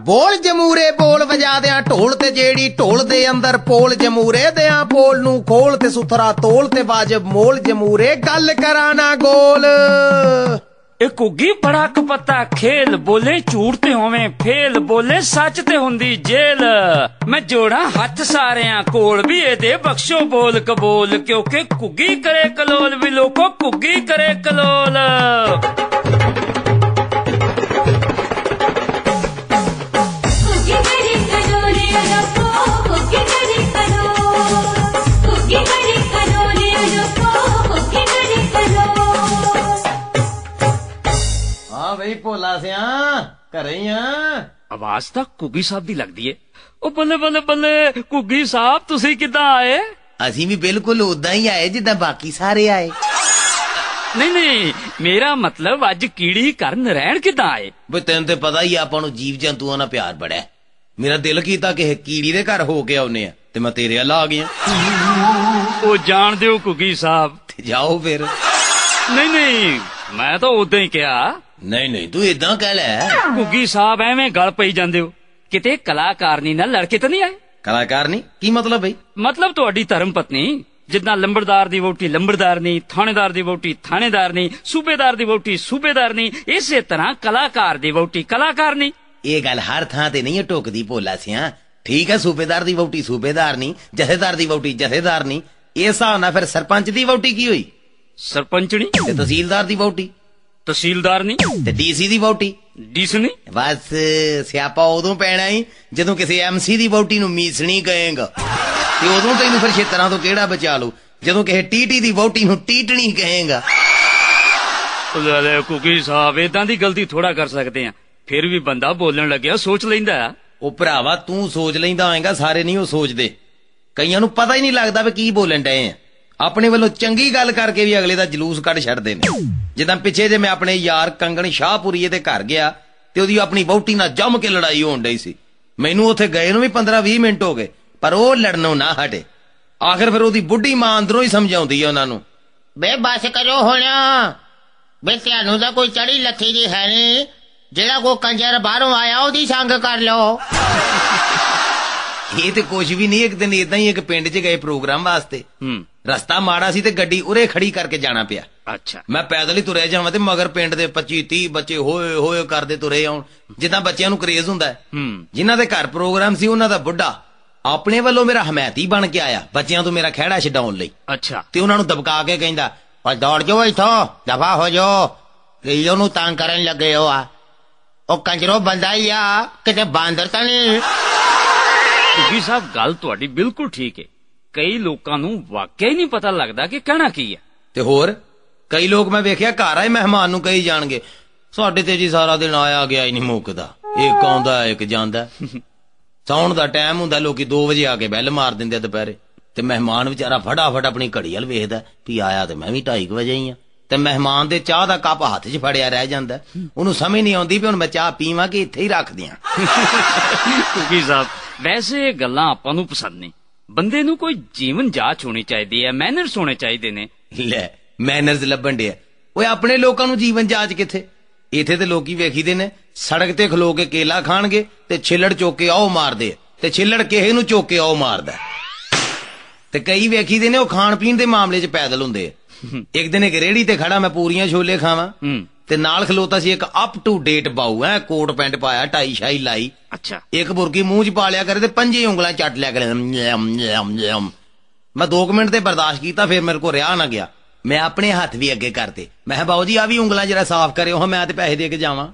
ਬੋਲ ਜਮੂਰੇ ਬੋਲ ਵਜਾ ਦਿਆਂ ਢੋਲ ਤੇ ਜਿਹੜੀ ਢੋਲ ਦੇ ਅੰਦਰ ਪੋਲ ਜਮੂਰੇ ਦਿਆਂ ਪੋਲ ਨੂੰ ਖੋਲ ਤੇ ਸੁਥਰਾ ਤੋਲ ਤੇ ਵਾਜਬ ਮੋਲ ਜਮੂਰੇ ਗੱਲ ਕਰਾਂ ਨਾ ਗੋਲ। ਇਹ ਘੁੱਗੀ ਬੜਾ ਕਪੱਤਾ ਖੇਲ ਬੋਲੇ ਝੂਠ ਤੇ ਹੋਵੇਂ ਫੇਲ ਬੋਲੇ ਸੱਚ ਤੇ ਹੁੰਦੀ ਜੇਲ। ਮੈਂ ਜੋੜਾਂ ਹੱਥ ਸਾਰਿਆਂ ਕੋਲ ਵੀ ਇਹਦੇ ਬਖਸ਼ੋ ਬੋਲ ਕਬੂਲ ਕਿਉਂਕਿ ਘੁੱਗੀ ਕਰੇ ਕਲੋਲ ਵੀ ਲੋਕੋ ਘੁੱਗੀ ਕਰੇ ਕਲੋਲ। ਹਾਂ ਬਈ ਭੋਲਾ ਸਿਆ ਘਰੇ ਹੀ ਆ। ਆਵਾਜ਼ ਤਾਂ ਘੁੱਗੀ ਸਾਹਿਬ ਦੀ ਲੱਗਦੀ ਏ। ਉਹ ਬੱਲੇ ਬੱਲੇ ਬੱਲੇ ਘੁੱਗੀ ਸਾਹਿਬ ਤੁਸੀਂ ਕਿੱਦਾਂ ਆਏ? ਅਸੀਂ ਵੀ ਬਿਲਕੁਲ ਉਦਾਂ ਹੀ ਆਏ ਜਿੱਦਾਂ ਬਾਕੀ ਸਾਰੇ ਆਏ। ਨਹੀਂ ਨਹੀਂ ਮੇਰਾ ਮਤਲਬ ਅੱਜ ਕੀੜੀ ਘਰ ਨਰੈਣ ਕਿੱਦਾਂ ਆਏ? ਬਈ ਤੈਨੂੰ ਤੇ ਪਤਾ ਹੀ ਆਪਾਂ ਨੂੰ ਜੀਵ ਜੰਤੂਆਂ ਨਾਲ ਪਿਆਰ ਬੜਾ। ਮੇਰਾ ਦਿਲ ਕੀਤਾ ਕਿ ਕੀੜੀ ਦੇ ਘਰ ਹੋ ਕੇ ਆਉਨੇ ਆ ਤੇ ਮੈਂ ਤੇਰੇ ਵੱਲ ਆ ਗਿਆ। ਉਹ ਜਾਣ ਦਿਓ ਘੁੱਗੀ ਸਾਹਿਬ। ਤੇ ਜਾਓ ਫਿਰ। ਨਹੀਂ ਨਹੀਂ ਮੈਂ ਤਾਂ ਉਦਾਂ ਹੀ ਕਿਹਾ। ਨਹੀਂ ਨਹੀਂ ਤੂੰ ਏਦਾਂ ਕਹਿ ਲੈ। ਘੁੱਗੀ ਸਾਹਿਬ ਐਵੇਂ ਗਲ ਪਈ ਜਾਂਦੇ ਹੋ ਕਿਤੇ ਕਲਾਕਾਰਨੀ ਨਾਲ ਲੜਕੇ ਤਾਂ ਨਹੀਂ ਆਏ? ਕਲਾਕਾਰਨੀ ਕੀ ਮਤਲਬ ਬਈ? ਮਤਲਬ ਤੁਹਾਡੀ ਧਰਮ ਪਤਨੀ ਜਿੱਦਾਂ ਲੰਬੜਦਾਰ ਦੀ ਵਹੁਟੀ ਲੰਬੜਦਾਰਨੀ ਥਾਣੇਦਾਰ ਦੀ ਵਹੁਟੀ ਥਾਣੇਦਾਰਨੀ ਸੂਬੇਦਾਰ ਦੀ ਵਹੁਟੀ ਸੂਬੇਦਾਰਨੀ ਇਸੇ ਤਰ੍ਹਾਂ ਕਲਾਕਾਰ ਦੀ ਵਹੁਟੀ ਕਲਾਕਾਰਨੀ। ਇਹ ਗੱਲ ਹਰ ਥਾਂ ਤੇ ਨਹੀਂ ਟੋਕਦੀ ਭੋਲਾ ਸਿਆ। ਠੀਕ ਹੈ ਸੂਬੇਦਾਰ ਦੀ ਵਹੁਟੀ ਸੂਬੇਦਾਰਨੀ ਜਥੇਦਾਰ ਦੀ ਵਹੁਟੀ ਜਥੇਦਾਰਨੀ। ਇਹ ਹਿਸਾਬ ਨਾਲ ਫਿਰ ਸਰਪੰਚ ਦੀ ਵਹੁਟੀ ਕੀ ਹੋਈ? ਸਰਪੰਚਣੀ। ਤੇ ਤਹਿਸੀਲਦਾਰ ਦੀ ਵਹੁਟੀ? ਤਹਿਸੀਲਦਾਰਨੀ। ਤੇ ਡੀਸੀ ਦੀ ਵਹੁਟੀ? ਡੀਸਨੀ। ਬਸ ਸਿਆਪਾ ਉਦੋਂ ਪੈਣਾ ਹੀ ਜਦੋਂ ਕਿਸੇ ਐਮਸੀ ਦੀ ਵਹੁਟੀ ਨੂੰ ਮੀਸਣੀ ਕਹੇਗਾ ਤੇ ਉਦੋਂ ਤੈਨੂੰ ਫਿਰ ਛੇਤਰਾਂ ਤੋਂ ਕਿਹੜਾ ਬਚਾ ਲੂ ਜਦੋਂ ਕਿਸੇ ਟੀਟੀ ਦੀ ਵਹੁਟੀ ਨੂੰ ਟੀਟਣੀ ਕਹੇਗਾ। ਘੁੱਗੀ ਸਾਹਿਬ ਏਦਾਂ ਦੀ ਗਲਤੀ ਥੋੜਾ ਕਰ ਸਕਦੇ ਆ। ਫਿਰ ਵੀ ਬੰਦਾ ਬੋਲਣ ਲੱਗਿਆ ਸੋਚ ਲੈਂਦਾ। ਉਹ ਭਰਾਵਾ ਤੂੰ ਸੋਚ ਲੈਂਦਾ ਹੋਏਗਾ ਸਾਰੇ ਨਹੀਂ ਉਹ ਸੋਚਦੇ। ਕਈਆਂ ਨੂੰ ਪਤਾ ਹੀ ਨਹੀਂ ਲੱਗਦਾ ਵੀ ਕੀ ਬੋਲਣ ਡਏ ਆ। ਆਪਣੇ ਵੱਲੋਂ ਚੰਗੀ ਗੱਲ ਕਰਕੇ ਵੀ ਅਗਲੇ ਦਾ ਜਲੂਸ ਕੱਢ ਛੱਡਦੇ ਨੇ। ਜਿੱਦਾਂ ਪਿੱਛੇ ਜੇ ਮੈਂ ਆਪਣੇ ਯਾਰ ਕੰਗਣ ਸ਼ਾਹਪੁਰੀਏ ਦੇ ਘਰ ਗਿਆ ਤੇ ਉਹਦੀ ਆਪਣੀ ਵਹੁਟੀ ਨਾਲ ਜੰਮ ਕੇ ਲੜਾਈ ਹੋਣ ਡਈ ਸੀ। ਮੈਨੂੰ ਉੱਥੇ ਗਏ ਨੂੰ ਵੀ 15-20 ਮਿੰਟ ਹੋ ਗਏ ਪਰ ਉਹ ਲੜਨੋਂ ਨਾ ਹਟੇ। ਆਖਿਰ ਫਿਰ ਉਹਦੀ ਬੁੱਢੀ ਮਾਂ ਅੰਦਰੋਂ ਹੀ ਸਮਝਾਉਂਦੀ ਆ ਉਹਨਾਂ ਨੂੰ ਬੇ ਬਸ ਕਰੋ ਹੁਣ ਬੇ ਤੁਹਾਨੂੰ ਤਾਂ ਕੋਈ ਚੜੀ ਲੱਥੀ ਦੀ ਹੈ ਨਹੀਂ। ਜਿਹੜਾ ਕੋ ਕੰਜਰ ਬਾਹਰੋਂ ਆਇਆ ਉਹਦੀ ਸੰਗ ਕਰ ਲਓ। ਇਹ ਤੇ ਕੁਝ ਵੀ ਨਹੀਂ। ਇੱਕ ਦਿਨ ਏਦਾਂ ਹੀ ਇੱਕ ਪਿੰਡ 'ਚ ਗਏ ਪ੍ਰੋਗਰਾਮ ਵਾਸਤੇ। ਰਸਤਾ ਮਾੜਾ ਸੀ ਤੇ ਗੱਡੀ ਉਰੇ ਖੜੀ ਕਰਕੇ ਜਾਣਾ ਪਿਆ। ਅੱਛਾ ਮੈਂ ਪੈਦਲ ਹੀ ਤੁਰਿਆ ਜਾਵਾਂ ਤੇ ਮਗਰ ਪਿੰਡ ਦੇ 25-30 ਬੱਚੇ ਹੋਏ ਹੋਏ ਕਰਦੇ ਤੁਰੇ ਆਉਣ ਜਿੱਦਾਂ ਬੱਚਿਆਂ ਨੂੰ ਕਰੇਜ਼ ਹੁੰਦਾ। ਜਿਨ੍ਹਾਂ ਦੇ ਘਰ ਪ੍ਰੋਗਰਾਮ ਸੀ ਉਹਨਾਂ ਦਾ ਬੁੱਢਾ ਆਪਣੇ ਵੱਲੋਂ ਮੇਰਾ ਹਮਾਇਤੀ ਬਣ ਕੇ ਆਇਆ ਬੱਚਿਆਂ ਤੋਂ ਮੇਰਾ ਖਹਿੜਾ ਛਡਾਉਣ ਲਈ। ਅੱਛਾ ਤੇ ਉਹਨਾਂ ਨੂੰ ਦਬਕਾ ਕੇ ਕਹਿੰਦਾ ਓਏ ਦੌੜ ਜਾਓ ਇੱਥੋਂ ਦਫਾ ਹੋ ਜਾਓ ਕਿ ਉਹਨੂੰ ਤੰਗ ਕਰਨ ਲੱਗੇ ਹੋ ਆ। ਉਹ ਕੰਜਰੋ ਬੰਦਾ ਹੀ ਆ ਕਿਤੇ ਬਾਂਦਰ ਤਾਂ ਨਹੀਂ। ਘੁੱਗੀ ਸਾਹਿਬ ਗੱਲ ਤੁਹਾਡੀ ਬਿਲਕੁਲ ਠੀਕ ਹੈ। ਕਈ ਲੋਕਾਂ ਨੂੰ ਵਾਕਿਆ ਹੀ ਨਹੀਂ ਪਤਾ ਲੱਗਦਾ ਕਿ ਕਹਿਣਾ ਕੀ ਹੈ। ਤੇ ਹੋਰ ਕਈ ਲੋਕ ਮੈਂ ਵੇਖਿਆ ਘਰ ਆਏ ਮਹਿਮਾਨ ਨੂੰ ਕਹੀ ਜਾਣਗੇ ਸਾਡੇ ਤੇ ਜੀ ਸਾਰਾ ਦਿਨ ਆਇਆ ਗਿਆ ਹੀ ਨਹੀਂ ਮੁੱਕਦਾ। ਇੱਕ ਆਉਂਦਾ ਇੱਕ ਜਾਂਦਾ। ਸੌਣ ਦਾ ਟਾਈਮ ਹੁੰਦਾ ਲੋਕੀ 2 ਵਜੇ ਆ ਕੇ ਬੈਲ ਮਾਰ ਦਿੰਦੇ ਦੁਪਹਿਰੇ ਤੇ ਮਹਿਮਾਨ ਵਿਚਾਰਾ ਫਟਾਫਟ ਆਪਣੀ ਘੜੀ ਵੱਲ ਵੇਖਦਾ ਵੀ ਆਇਆ ਤੇ ਮੈਂ ਵੀ 2:30 ਵਜੇ ਹੀ ਆ ਤੇ ਮਹਿਮਾਨ ਦੇ ਚਾਹ ਦਾ ਕੱਪ ਹੱਥ 'ਚ ਫੜਿਆ ਰਹਿ ਜਾਂਦਾ। ਉਹਨੂੰ ਸਮਝ ਨਹੀਂ ਆਉਂਦੀ ਵੀ ਹੁਣ ਮੈਂ ਚਾਹ ਪੀਵਾਂ ਕਿ ਇੱਥੇ ਹੀ ਰੱਖ ਦਿਆਂ। ਘੁੱਗੀ ਸਾਹਿਬ ਵੈਸੇ ਗੱਲਾਂ ਆਪਾਂ ਨੂੰ ਪਸੰਦ ਨਹੀਂ। ਬੰਦੇ ਨੂੰ ਕੋਈ ਜੀਵਨ ਜਾਚ ਹੋਣੀ ਚਾਹੀਦੀ ਹੈ ਮੈਨਰਸ ਹੋਣੇ ਚਾਹੀਦੇ ਨੇ। ਲੈ ਮੈਨਰਸ ਲੱਭਣ ਡਿਆ ਓਏ ਆਪਣੇ ਲੋਕਾਂ ਨੂੰ ਜੀਵਨ ਜਾਚ ਕਿੱਥੇ। ਇੱਥੇ ਤੇ ਲੋਕੀ ਵੇਖੀਦੇ ਨੇ ਸੜਕ ਤੇ ਖਲੋ ਕੇ ਕੇਲਾ ਖਾਣਗੇ ਤੇ ਛਿੱਲੜ ਚੁੱਕ ਕੇ ਆਓ ਮਾਰਦੇ ਤੇ ਛਿੱਲੜ ਕਿਸੇ ਨੂੰ ਚੁੱਕ ਕੇ ਆਓ ਮਾਰਦਾ। ਤੇ ਕਈ ਵੇਖੀਦੇ ਨੇ ਉਹ ਖਾਣ ਪੀਣ ਦੇ ਮਾਮਲੇ 'ਚ ਪੈਦਲ ਹੁੰਦੇ ਆ। ਇੱਕ ਦਿਨ ਇੱਕ ਰੇਹੜੀ ਤੇ ਖੜਾ ਮੈਂ ਪੂਰੀਆਂ ਛੋਲੇ ਖਾਵਾਂ ਤੇ ਨਾਲ ਖਲੋਤਾ ਸੀ ਇੱਕ ਅਪ ਟੂ ਡੇਟ ਬਾਊ ਐ ਕੋਟ ਪੈਂਟ ਪਾਇਆ ਟਾਈ ਸ਼ਾਈ ਲਾਈ। ਅੱਛਾ ਇੱਕ ਬੁਰਕੀ ਮੂੰਹ 'ਚ ਪਾ ਲਿਆ ਕਰੇ ਤੇ 5 ਉਂਗਲਾਂ ਚੱਟ ਲਿਆ ਕਰੇ। ਮੈਂ 2 ਮਿੰਟ ਤੇ ਬਰਦਾਸ਼ਤ ਕੀਤਾ ਫਿਰ ਮੇਰੇ ਕੋਲ ਰਿਹਾ ਨਾ ਗਿਆ। ਮੈਂ ਆਪਣੇ ਹੱਥ ਵੀ ਅੱਗੇ ਕਰਤੇ। ਮੈਂ ਕਿਹਾ ਬਾਊ ਜੀ ਆ ਵੀ ਉਂਗਲਾਂ ਜਰਾ ਸਾਫ਼ ਕਰਿਓ ਹਾਂ ਮੈਂ ਤੇ ਪੈਸੇ ਦੇ ਕੇ ਜਾਵਾਂ।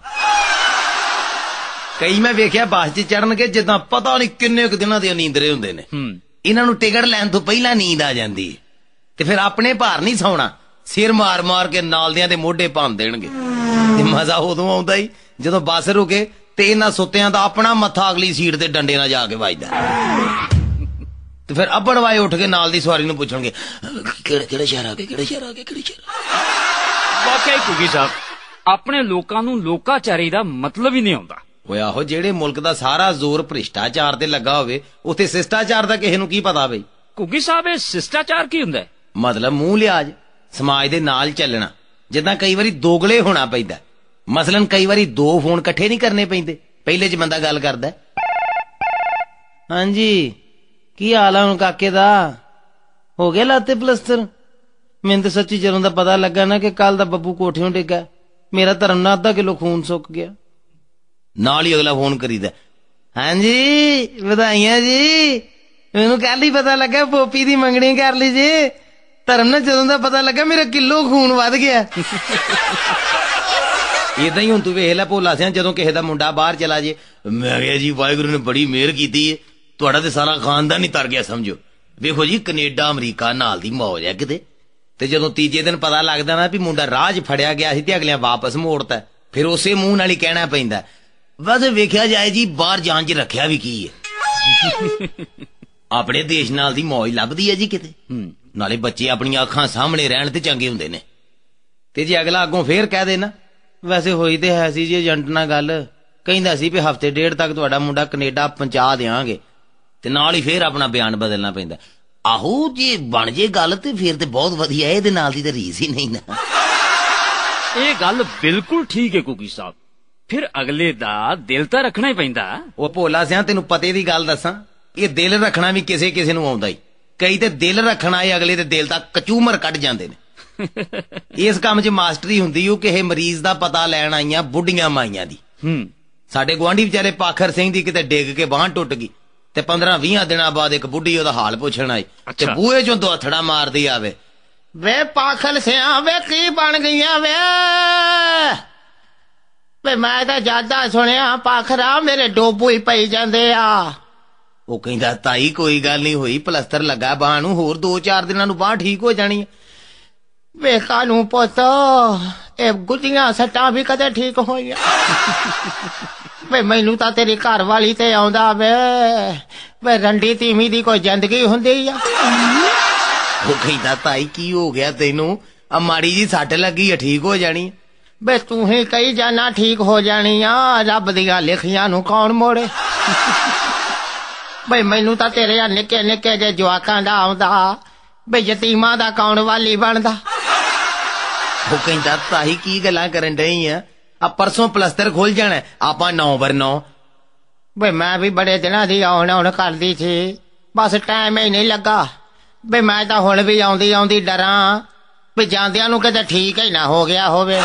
ਕਈ ਮੈਂ ਵੇਖਿਆ ਬੱਸ 'ਚ ਚੜਨਗੇ ਜਿੱਦਾਂ ਪਤਾ ਨਹੀਂ ਕਿੰਨੇ ਕੁ ਦਿਨਾਂ ਦੇ ਨੀਂਦਰੇ ਹੁੰਦੇ ਨੇ। ਇਹਨਾਂ ਨੂੰ ਟਿਕਟ ਲੈਣ ਤੋਂ ਪਹਿਲਾਂ ਨੀਂਦ ਆ ਜਾਂਦੀ ਤੇ ਫਿਰ ਆਪਣੇ ਭਾਰ ਨਹੀਂ ਸੌਣਾ ਸਿਰ ਮਾਰ ਮਾਰ ਕੇ ਨਾਲਦਿਆਂ ਦੇ ਮੋਢੇ ਭੰਨ ਦੇਣਗੇ। ਤੇ ਮਜ਼ਾ ਉਦੋਂ ਆਉਂਦਾ ਹੀ ਜਦੋਂ ਬੱਸ ਰੁਕੇ ਤੇ ਇਹਨਾਂ ਸੁੱਤਿਆਂ ਦਾ ਆਪਣਾ ਮੱਥਾ ਅਗਲੀ ਸੀਟ ਤੇ ਡੰਡੇ ਨਾਲ ਜਾ ਕੇ ਵੱਜਦਾ ਤੇ ਫਿਰ ਅੱਬੜ ਵਾਏ ਉੱਠ ਕੇ ਨਾਲ ਦੀ ਸਵਾਰੀ ਨੂੰ ਪੁੱਛਣਗੇ ਕਿਹੜੇ ਸ਼ਹਿਰ ਆ ਗਏ ਕਿਹੜੇ ਸ਼ਹਿਰ ਆ ਗਏ ਕਿਹੜੇ ਸ਼ਹਿਰ। ਵਾਕਿਆ ਘੁੱਗੀ ਸਾਹਿਬ ਆਪਣੇ ਲੋਕਾਂ ਨੂੰ ਲੋਕਾਚਾਰੀ ਦਾ ਮਤਲਬ ਹੀ ਨਹੀਂ ਆਉਂਦਾ। ਓਏ ਆਹੋ ਜਿਹੜੇ ਮੁਲਕ ਦਾ ਸਾਰਾ ਜ਼ੋਰ ਭ੍ਰਿਸ਼ਟਾਚਾਰ ਤੇ ਲੱਗਾ ਹੋਵੇ ਉੱਥੇ ਸ਼ਿਸ਼ਟਾਚਾਰ ਦਾ ਕਿਸੇ ਨੂੰ ਕੀ ਪਤਾ ਬਈ। ਘੁੱਗੀ ਸਾਹਿਬ ਇਹ ਸ਼ਿਸ਼ਟਾਚਾਰ ਕੀ ਹੁੰਦਾ? ਮਤਲਬ ਮੂੰਹ ਲਿਆਜ ਸਮਾਜ ਦੇ ਨਾਲ ਚੱਲਣਾ। ਜਿੱਦਾਂ ਕਈ ਵਾਰੀ ਦੋਗਲੇ ਹੋਣਾ ਪੈਂਦਾ। ਮਸਲਨ ਕਈ ਵਾਰੀ 2 ਫੋਨ ਇਕੱਠੇ ਨਹੀਂ ਕਰਨੇ ਪੈਂਦੇ ਪਹਿਲੇ 'ਚ ਬੰਦਾ ਗੱਲ ਕਰਦਾ, ਹਾਂਜੀ ਕੀ ਹਾਲ ਆ ਹੁਣ ਕਾਕੇ ਦਾ, ਹੋ ਗਿਆ ਲਾਤੇ ਪਲਸਤਰ? ਮੈਨੂੰ ਤਾਂ ਸੱਚੀ ਜਦੋਂ ਦਾ ਪਤਾ ਲੱਗਾ ਨਾ ਕਿ ਕੱਲ ਦਾ ਬੱਬੂ ਕੋਠਿਓਂ ਡਿੱਗਾ, ਮੇਰਾ ਧਰਮ ਨਾਲ ਅੱਧਾ ਕਿਲੋ ਖੂਨ ਸੁੱਕ ਗਿਆ। ਨਾਲ ਹੀ ਅਗਲਾ ਫੋਨ ਕਰੀਦਾ, ਹਾਂਜੀ ਵਧਾਈਆਂ ਜੀ, ਮੈਨੂੰ ਕੱਲ ਹੀ ਪਤਾ ਲੱਗਾ ਪੋਪੀ ਦੀ ਮੰਗਣੀ ਕਰ ਲਈ ਜੀ, ਧਰਮ ਨਾਲ ਜਦੋਂ ਦਾ ਪਤਾ ਲੱਗਾ ਮੇਰਾ ਕਿਲੋ ਖੂਨ ਵੱਧ ਗਿਆ। ਏਦਾਂ ਹੀ ਹੁਣ ਤੂੰ ਵੇਖ ਲੈ ਭੋਲਾ ਸਿਆਂ, ਜਦੋਂ ਕਿਸੇ ਦਾ ਮੁੰਡਾ ਬਾਹਰ ਚਲਾ ਜੇ, ਮੈਂ ਕਿਹਾ ਜੀ ਵਾਹਿਗੁਰੂ ਨੇ ਬੜੀ ਮਿਹਰ ਕੀਤੀ ਹੈ, ਤੁਹਾਡਾ ਤੇ ਸਾਰਾ ਖਾਨਦਾਨ ਹੀ ਤਰ ਗਿਆ ਸਮਝੋ। ਵੇਖੋ ਜੀ ਕੈਨੇਡਾ ਅਮਰੀਕਾ ਨਾਲ ਦੀ ਮੌਜ ਹੈ ਕਿਤੇ। ਤੇ ਜਦੋਂ ਤੀਜੇ ਦਿਨ ਪਤਾ ਲੱਗਦਾ ਨਾ ਵੀ ਮੁੰਡਾ ਰਾਹ 'ਚ ਫੜਿਆ ਗਿਆ ਸੀ ਤੇ ਅਗਲਿਆਂ ਵਾਪਸ ਮੋੜਤਾ, ਫਿਰ ਉਸੇ ਮੂੰਹ ਨਾਲ ਹੀ ਕਹਿਣਾ ਪੈਂਦਾ, ਬਸ ਵੇਖਿਆ ਜਾਏ ਜੀ ਬਾਹਰ ਜਾਣ 'ਚ ਰੱਖਿਆ ਵੀ ਕੀ ਹੈ। ਆਪਣੇ ਦੇਸ਼ ਨਾਲ ਦੀ ਮੌਜ ਲੱਭਦੀ ਹੈ ਜੀ ਕਿਤੇ, ਨਾਲੇ ਬੱਚੇ ਆਪਣੀਆਂ ਅੱਖਾਂ ਸਾਹਮਣੇ ਰਹਿਣ ਤੇ ਚੰਗੇ ਹੁੰਦੇ ਨੇ। ਤੇ ਜੇ ਅਗਲਾ ਅੱਗੋਂ ਫੇਰ ਕਹਿ ਦੇ ਨਾ, ਵੈਸੇ ਹੋਈ ਤੇ ਹੈ ਸੀ ਜੀ ਏਜੰਟ ਨਾਲ ਗੱਲ, ਕਹਿੰਦਾ ਸੀ ਵੀ ਹਫ਼ਤੇ ਡੇਢ ਤੱਕ ਤੁਹਾਡਾ ਮੁੰਡਾ ਕੈਨੇਡਾ ਪਹੁੰਚਾ ਦਿਆਂਗੇ, ਤੇ ਨਾਲ ਹੀ ਫੇਰ ਆਪਣਾ ਬਿਆਨ ਬਦਲਣਾ ਪੈਂਦਾ। ਆਹੋ ਜੇ ਬਣ ਜੇ ਗੱਲ ਤੇ ਫੇਰ ਤੇ ਬਹੁਤ ਵਧੀਆ, ਇਹਦੇ ਨਾਲ ਦੀ ਤਾਂ ਰੀਸ ਹੀ ਨਹੀਂ ਨਾ। ਇਹ ਗੱਲ ਬਿਲਕੁਲ ਠੀਕ ਹੈ ਕੁਕੀ ਸਾਹਿਬ, ਫਿਰ ਅਗਲੇ ਦਾ ਦਿਲ ਤਾਂ ਰੱਖਣਾ ਹੀ ਪੈਂਦਾ। ਉਹ ਭੋਲਾ ਸਿਆਂ ਤੈਨੂੰ ਪਤੇ ਦੀ ਗੱਲ ਦੱਸਾਂ, ਇਹ ਦਿਲ ਰੱਖਣਾ ਵੀ ਕਿਸੇ ਕਿਸੇ ਨੂੰ ਆਉਂਦਾ ਹੀ, ਕਈ ਤੇ ਦਿਲ ਰੱਖਣ ਆਏ ਅਗਲੇ ਦੇ ਦਿਲ ਦਾ ਕਚੂਮਰ ਕੱਢ ਜਾਂਦੇ ਨੇ। ਇਸ ਕੰਮ 'ਚ ਮਾਸਟਰੀ ਹੁੰਦੀ ਉਹ ਕਿਸੇ ਮਰੀਜ਼ ਦਾ ਪਤਾ ਲੈਣ ਆਈਆਂ ਬੁੱਢੀਆਂ ਮਾਈਆਂ ਦੀ। ਸਾਡੇ ਗੁਆਂਢੀ ਵਿਚਾਰੇ ਪਾਖਰ ਸਿੰਘ ਦੀ ਕਿਤੇ ਡਿੱਗ ਕੇ ਬਾਂਹ ਟੁੱਟ ਗਈ, ਤੇ 15-20 ਦਿਨਾਂ ਬਾਅਦ ਇੱਕ ਬੁੱਢੀ ਉਹਦਾ ਹਾਲ ਪੁੱਛਣ ਆਈ, ਤੇ ਬੂਹੇ 'ਚੋਂ ਦੋਥੜਾ ਮਾਰਦੀ ਆਵੇ, ਵੇ ਪਾਖਰ ਸਿਆਂ ਵੇ ਕੀ ਬਣ ਗਈਆਂ ਵੇ, ਮੈਂ ਤਾਂ ਜ਼ਿਆਦਾ ਸੁਣਿਆ ਪਾਖਰਾ ਮੇਰੇ ਡੋਬੂ ਹੀ ਪਈ ਜਾਂਦੇ ਆ। ਉਹ ਕਹਿੰਦਾ ਤਾਈ ਕੋਈ ਗੱਲ ਨਹੀਂ ਹੋਈ, ਪਲਸਤਰ ਲੱਗਾ ਬਾਂਹ ਨੂੰ, ਹੋਰ 2-4 ਦਿਨਾਂ ਨੂੰ ਬਾਂਹ ਠੀਕ ਹੋ ਜਾਣੀ। ਵੇਖਾ ਨੂੰ ਪੁੱਤ ਇਹ ਗੁੱਡੀਆਂ ਸੱਟਾਂ ਵੀ ਕਦੇ ਠੀਕ ਹੋਈਆਂ। ਵੇ ਮੈਨੂੰ ਤਾਂ ਤੇਰੀ ਘਰ ਵਾਲੀ ਤੇ ਆਉਂਦਾ ਵੇ ਰੰਡੀ ਤੀਵੀਂ ਦੀ ਕੋਈ ਜ਼ਿੰਦਗੀ ਹੁੰਦੀ ਆ। ਉਹ ਕਹਿੰਦਾ ਤਾਈ ਕੀ ਹੋ ਗਿਆ ਤੈਨੂੰ, ਆ ਮਾੜੀ ਜੀ ਸੱਟ ਲੱਗੀ ਆ ਠੀਕ ਹੋ ਜਾਣੀ। ਵੇ ਤੂੰ ਹੀ ਕਹੀ ਜਾਣਾ ਠੀਕ ਹੋ ਜਾਣੀ ਆ, ਰੱਬ ਦੀਆਂ ਲਿਖੀਆਂ ਨੂੰ ਕੌਣ ਮੋੜੇ। ਬਈ ਮੈਨੂੰ ਤਾਂ ਤੇਰੇ ਨਿੱਕੇ ਨਿੱਕੇ ਜਿਹੇ ਜਵਾਕਾਂ ਦਾ ਆਉਂਦਾ, ਬਈ ਯਤੀਮਾਂ ਦਾ ਕੌਣ ਵਾਲੀ ਬਣਦਾ। ਉਹ ਕਹਿੰਦਾ ਤਾਈ ਕੀ ਗੱਲਾਂ ਕਰਨ ਡਈ ਆ, ਆ ਪਰਸੋਂ ਪਲਸਤਰ ਖੁੱਲ ਜਾਣਾ, ਆਪਾਂ 9/9। ਬਈ ਮੈਂ ਵੀ ਬੜੇ ਦਿਨਾਂ ਦੀ ਆਉਣ ਕਰਦੀ ਸੀ, ਬਸ ਟਾਈਮ ਹੀ ਨਹੀਂ ਲੱਗਾ। ਬਈ ਮੈਂ ਤਾਂ ਹੁਣ ਵੀ ਆਉਂਦੀ ਆਉਂਦੀ ਡਰਾਂ ਵੀ ਜਾਂਦਿਆਂ ਨੂੰ ਕਿਤੇ ਠੀਕ ਹੀ ਨਾ ਹੋ ਗਿਆ ਹੋਵੇ।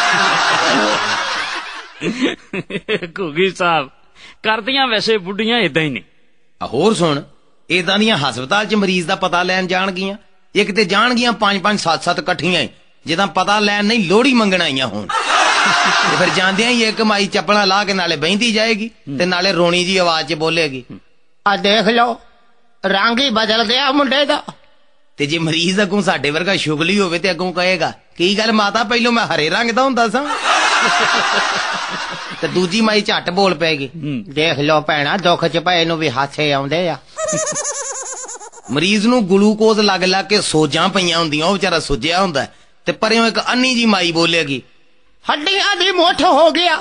ਘੁੱਗੀ ਸਾਹਿਬ ਕਰਦੀਆਂ ਵੈਸੇ ਬੁੱਢੀਆਂ ਏਦਾਂ ਹੀ ਨੇ। ਹੋਰ ਸੁਣ, ਏਦਾਂ ਦੀਆਂ ਹਸਪਤਾਲ 'ਚ ਮਰੀਜ਼ ਦਾ ਪਤਾ ਲੈਣ ਜਾਣਗੀਆਂ, ਇੱਕ ਤੇ ਜਾਣਗੀਆਂ 5-5 7-7 ਇਕੱਠੀਆਂ, ਜਿੱਦਾਂ ਪਤਾ ਲੈਣ ਨਹੀਂ ਲੋਹੜੀ ਮੰਗਣ ਆਈਆਂ ਹੋਣ। ਤੇ ਫਿਰ ਜਾਂਦਿਆਂ ਹੀ ਇੱਕ ਮਾਈ ਚੱਪਲਾਂ ਲਾ ਕੇ ਨਾਲੇ ਬਹਿੰਦੀ ਜਾਏਗੀ ਤੇ ਨਾਲੇ ਰੋਣੀ ਜੀ ਆਵਾਜ਼ 'ਚ ਬੋਲੇਗੀ, ਆ ਦੇਖ ਲਓ ਰੰਗ ਹੀ ਬਦਲ ਗਿਆ ਮੁੰਡੇ ਦਾ। ਤੇ ਜੇ ਮਰੀਜ਼ ਅੱਗੋਂ ਸਾਡੇ ਵਰਗਾ ਸ਼ੁਗਲੀ ਹੋਵੇ ਤੇ ਅੱਗੋਂ ਕਹੇਗਾ, ਕੀ ਗੱਲ ਮਾਤਾ ਪਹਿਲੋਂ ਮੈਂ ਹਰੇ ਰੰਗ ਦਾ ਹੁੰਦਾ ਸਾਂ। ਤੇ ਦੂਜੀ ਮਾਈ ਝੱਟ ਬੋਲ ਪੈਗੀ, ਦੇਖ ਲਓ ਭੈਣਾ ਦੁੱਖ 'ਚ ਪਏ ਨੂੰ ਵੀ ਹਾਸੇ ਆਉਂਦੇ ਆ। ਮਰੀਜ਼ ਨੂੰ ਗਲੂਕੋਜ਼ ਲੱਗ ਲੱਗ ਕੇ ਸੋਜਾਂ ਪਈਆਂ ਹੁੰਦੀਆਂ, ਉਹ ਵਿਚਾਰਾ ਸੁੱਜਿਆ ਹੁੰਦਾ, ਤੇ ਪਰਿਓਂ ਇੱਕ ਅੰਨੀ ਜੀ ਮਾਈ ਬੋਲੇਗੀ, ਹੱਡੀਆਂ ਦੀ ਮੁੱਠ ਹੋ ਗਿਆ।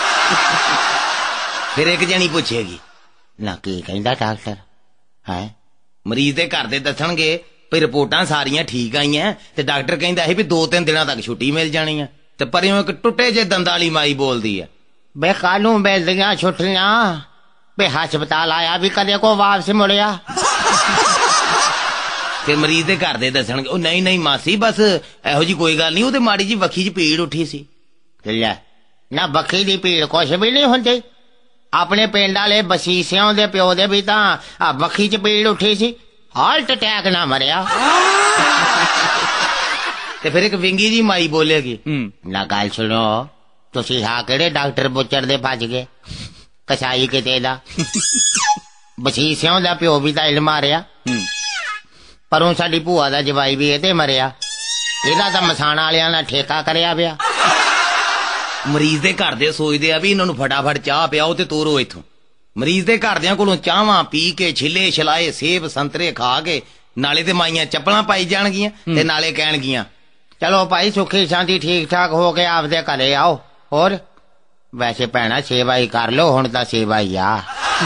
ਫਿਰ ਇੱਕ ਜਣੀ ਪੁੱਛੇਗੀ, ਨਾ ਕੀ ਕਹਿੰਦਾ ਡਾਕਟਰ ਹੈ? ਮਰੀਜ਼ ਦੇ ਘਰ ਦੇ ਦੱਸਣਗੇ ਵੀ ਰਿਪੋਰਟਾਂ ਸਾਰੀਆਂ ਠੀਕ ਆਈਆਂ, ਤੇ ਡਾਕਟਰ ਕਹਿੰਦਾ ਸੀ ਵੀ 2-3 ਦਿਨਾਂ ਤੱਕ ਛੁੱਟੀ ਮਿਲ ਜਾਣੀ ਆ। ਤੇ ਪਰਿਓਂ ਇੱਕ ਟੁੱਟੇ ਜੇ ਦੰਦਾਂ ਵਾਲੀ ਮਾਈ ਬੋਲਦੀ ਆ, ਬੇ ਕਾਹਨੂੰ ਮਿਲਦੀਆਂ ਛੁੱਟੀਆਂ, ਬੇ ਹਸਪਤਾਲ ਆਇਆ ਵੀ ਕਦੇ ਕੋ ਵਾਪਸ ਮੁੜਿਆ। ਤੇ ਮਰੀਜ਼ ਦੇ ਘਰ ਦੇ ਦੱਸਣਗੇ, ਉਹ ਨਹੀਂ ਮਾਸੀ ਬਸ ਇਹੋ ਜੀ ਕੋਈ ਗੱਲ ਨਹੀਂ, ਉਹ ਤੇ ਮਾੜੀ ਜੀ ਵੱਖੀ 'ਚ ਪੀੜ ਉੱਠੀ ਸੀ। ਲੈ ਨਾ ਵੱਖੀ ਦੀ ਪੀੜ ਕੁਛ ਵੀ ਨਹੀਂ ਹੁੰਦੀ, ਆਪਣੇ ਪਿੰਡ ਵਾਲੇ ਬਸੀਸਿਆਂ ਦੇ ਪਿਓ ਦੇ ਵੀ ਤਾਂ ਆ ਵੱਖੀ 'ਚ ਪੀੜ ਉੱਠੀ ਸੀ, ਹਾਰਟ ਅਟੈਕ ਨਾ ਮਰਿਆ। ਤੇ ਫਿਰ ਇੱਕ ਵਿੰਗੀ ਜੀ ਮਾਈ ਬੋਲੇਗੀ, ਨਾ ਗੱਲ ਸੁਣੋ ਤੁਸੀਂ ਹਾਂ ਕਿਹੜੇ ਡਾਕਟਰ ਬੁੱਚਰ ਦੇ ਭੱਜ ਗਏ, ਕਸਾਈ ਕਿਤੇ ਦਾ ਬਸੀਸਿਆਂ ਦਾ ਪਿਓ ਵੀ ਤਾਂ ਇਲ ਮਾਰਿਆ, ਪਰੋਂ ਸਾਡੀ ਭੂਆ ਦਾ ਜਵਾਈ ਵੀ ਇਹ ਤੇ ਮਰਿਆ, ਇਹਦਾ ਤਾਂ ਮਸਾਣਾ ਵਾਲਿਆਂ ਨਾਲ ਠੇਕਾ ਕਰਿਆ ਪਿਆ। ਮਰੀਜ਼ ਦੇ ਘਰ ਦੇ ਸੋਚਦੇ ਆ ਵੀ ਇਹਨਾਂ ਨੂੰ ਫਟਾਫਟ ਚਾਹ ਪਿਆਓ ਤੇ ਤੋਰੋ ਇੱਥੋਂ। ਮਰੀਜ਼ ਦੇ ਘਰਦਿਆਂ ਕੋਲੋਂ ਚਾਹਾਂ ਪੀ ਕੇ ਛਿੱਲੇ ਛਲਾਏ ਸੇਬ ਸੰਤਰੇ ਖਾ ਕੇ ਨਾਲੇ ਤੇ ਮਾਈਆਂ ਚੱਪਲਾਂ ਪਾਈ ਜਾਣਗੀਆਂ ਤੇ ਨਾਲੇ ਕਹਿਣਗੀਆਂ, ਚਲੋ ਭਾਈ ਸੁੱਖੀ ਸ਼ਾਂਤੀ ਠੀਕ ਠਾਕ ਹੋ ਕੇ ਆਪਦੇ ਘਰੇ ਆਓ। ਹੋਰ ਵੈਸੇ ਭੈਣਾ ਸੇਵਾ ਹੀ ਕਰ ਲੋ, ਹੁਣ ਤਾਂ ਸੇਵਾ ਹੀ ਆ।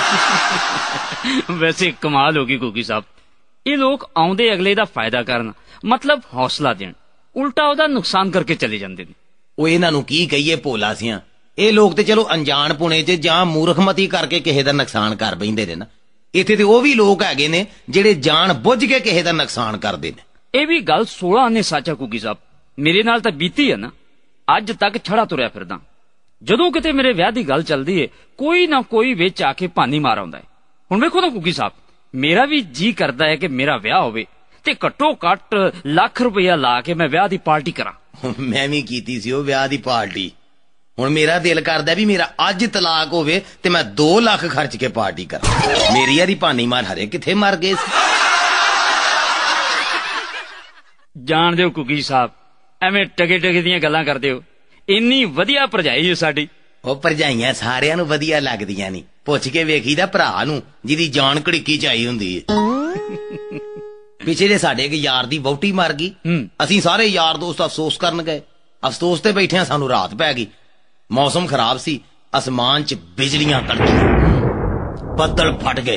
ਵੈਸੇ ਕਮਾਲ ਹੋ ਗਈ ਘੁੱਗੀ ਸਾਹਿਬ, ਇਹ ਲੋਕ ਆਉਂਦੇ ਅਗਲੇ ਦਾ ਫਾਇਦਾ ਕਰਨ, ਮਤਲਬ ਹੌਸਲਾ ਦੇਣ, ਉਲਟਾ ਉਹਦਾ ਨੁਕਸਾਨ ਕਰਕੇ ਚਲੇ ਜਾਂਦੇ ਨੇ। ਉਹ ਇਹਨਾਂ ਨੂੰ ਕੀ ਕਹੀਏ ਭੋਲਾ ਸਿਆਂ, ਇਹ ਲੋਕ ਤੇ ਚਲੋ ਅਣਜਾਣ ਪੁਣੇ 'ਚ ਜਾਂ ਮੂਰਖਮਤੀ ਕਰਕੇ ਕਿਸੇ ਦਾ ਨੁਕਸਾਨ ਕਰ ਬੈਂਦੇ ਨੇ ਨਾ। ਇੱਥੇ ਤੇ ਉਹ ਵੀ ਲੋਕ ਹੈਗੇ ਨੇ ਜਿਹੜੇ ਜਾਣ ਬੁੱਝ ਕੇ ਕਿਸੇ ਦਾ ਨੁਕਸਾਨ ਕਰਦੇ ਨੇ। ਇਹ ਵੀ ਗੱਲ 16 ਆਨੇ ਸੱਚ ਆ ਘੁੱਗੀ ਸਾਹਿਬ। ਮੇਰੇ ਨਾਲ ਤਾਂ ਬੀਤੀ ਆ ਨਾ, ਅੱਜ ਤੱਕ ਛੜਾ ਤੁਰਿਆ ਫਿਰਦਾ। ਜਦੋਂ ਕਿਤੇ ਮੇਰੇ ਵਿਆਹ ਦੀ ਗੱਲ ਚੱਲਦੀ ਏ, ਕੋਈ ਨਾ ਕੋਈ ਵਿੱਚ ਆ ਕੇ ਭਾਨੀ ਮਾਰ ਆਉਂਦਾ ਹੈ। ਹੁਣ ਵੇਖੋ ਨਾ ਘੁੱਗੀ ਸਾਹਿਬ, ਮੇਰਾ ਵੀ ਜੀ ਕਰਦਾ ਹੈ ਕਿ ਮੇਰਾ ਵਿਆਹ ਹੋਵੇ ਤੇ ਘੱਟੋ ਘੱਟ ਲੱਖ ਰੁਪਇਆ ਲਾ ਕੇ ਮੈਂ ਵਿਆਹ ਦੀ ਪਾਰਟੀ ਕਰਾਂ। ਮੈਂ ਵੀ ਕੀਤੀ ਸੀ ਉਹ ਵਿਆਹ ਦੀ ਪਾਰਟੀ। ਹੁਣ ਮੇਰਾ ਦਿਲ ਕਰਦਾ ਵੀ ਮੇਰਾ ਅੱਜ ਤਲਾਕ ਹੋਵੇ ਤੇ ਮੈਂ 2 ਲੱਖ ਖਰਚ ਕੇ ਪਾਰਟੀ ਕਰਾਂ। ਮੇਰੀ ਯਾਰੀ ਭਾਨੀ ਮਾਰ ਹਰੇ ਕਿੱਥੇ ਮਰ ਗਏ ਸੀ। ਜਾਣ ਦਿਓ ਘੁੱਗੀ ਸਾਹਿਬ, ਐਵੇਂ ਟਕੇ ਟਕੇ ਦੀਆਂ ਗੱਲਾਂ ਕਰਦੇ ਹੋ। ਇੰਨੀ ਵਧੀਆ ਭਰਜਾਈ ਹੈ ਸਾਡੀ। ਉਹ ਭਰਜਾਈਆਂ ਸਾਰਿਆਂ ਨੂੰ ਵਧੀਆ ਲੱਗਦੀਆਂ ਨਹੀਂ, ਪੁੱਛ ਕੇ ਵੇਖੀਦਾ ਭਰਾ ਨੂੰ ਜਿਹਦੀ ਜਾਨ ਘੜੀਕੀ ਚਾਈ ਹੁੰਦੀ ਏ। ਪਿੱਛੇ ਜੇ ਸਾਡੇ ਇੱਕ ਯਾਰ ਦੀ ਵਹੁਟੀ ਮਰ ਗਈ, ਅਸੀਂ ਸਾਰੇ ਯਾਰ ਦੋਸਤ ਅਫਸੋਸ ਕਰਨ ਗਏ। ਅਫਸੋਸ ਤੇ ਬੈਠਿਆਂ ਸਾਨੂੰ ਰਾਤ ਪੈ ਗਈ। ਮੌਸਮ ਖਰਾਬ ਸੀ, ਅਸਮਾਨ 'ਚ ਬਿਜਲੀਆਂ ਕੜਕੀਆਂ, ਬੱਦਲ ਫਟ ਗਏ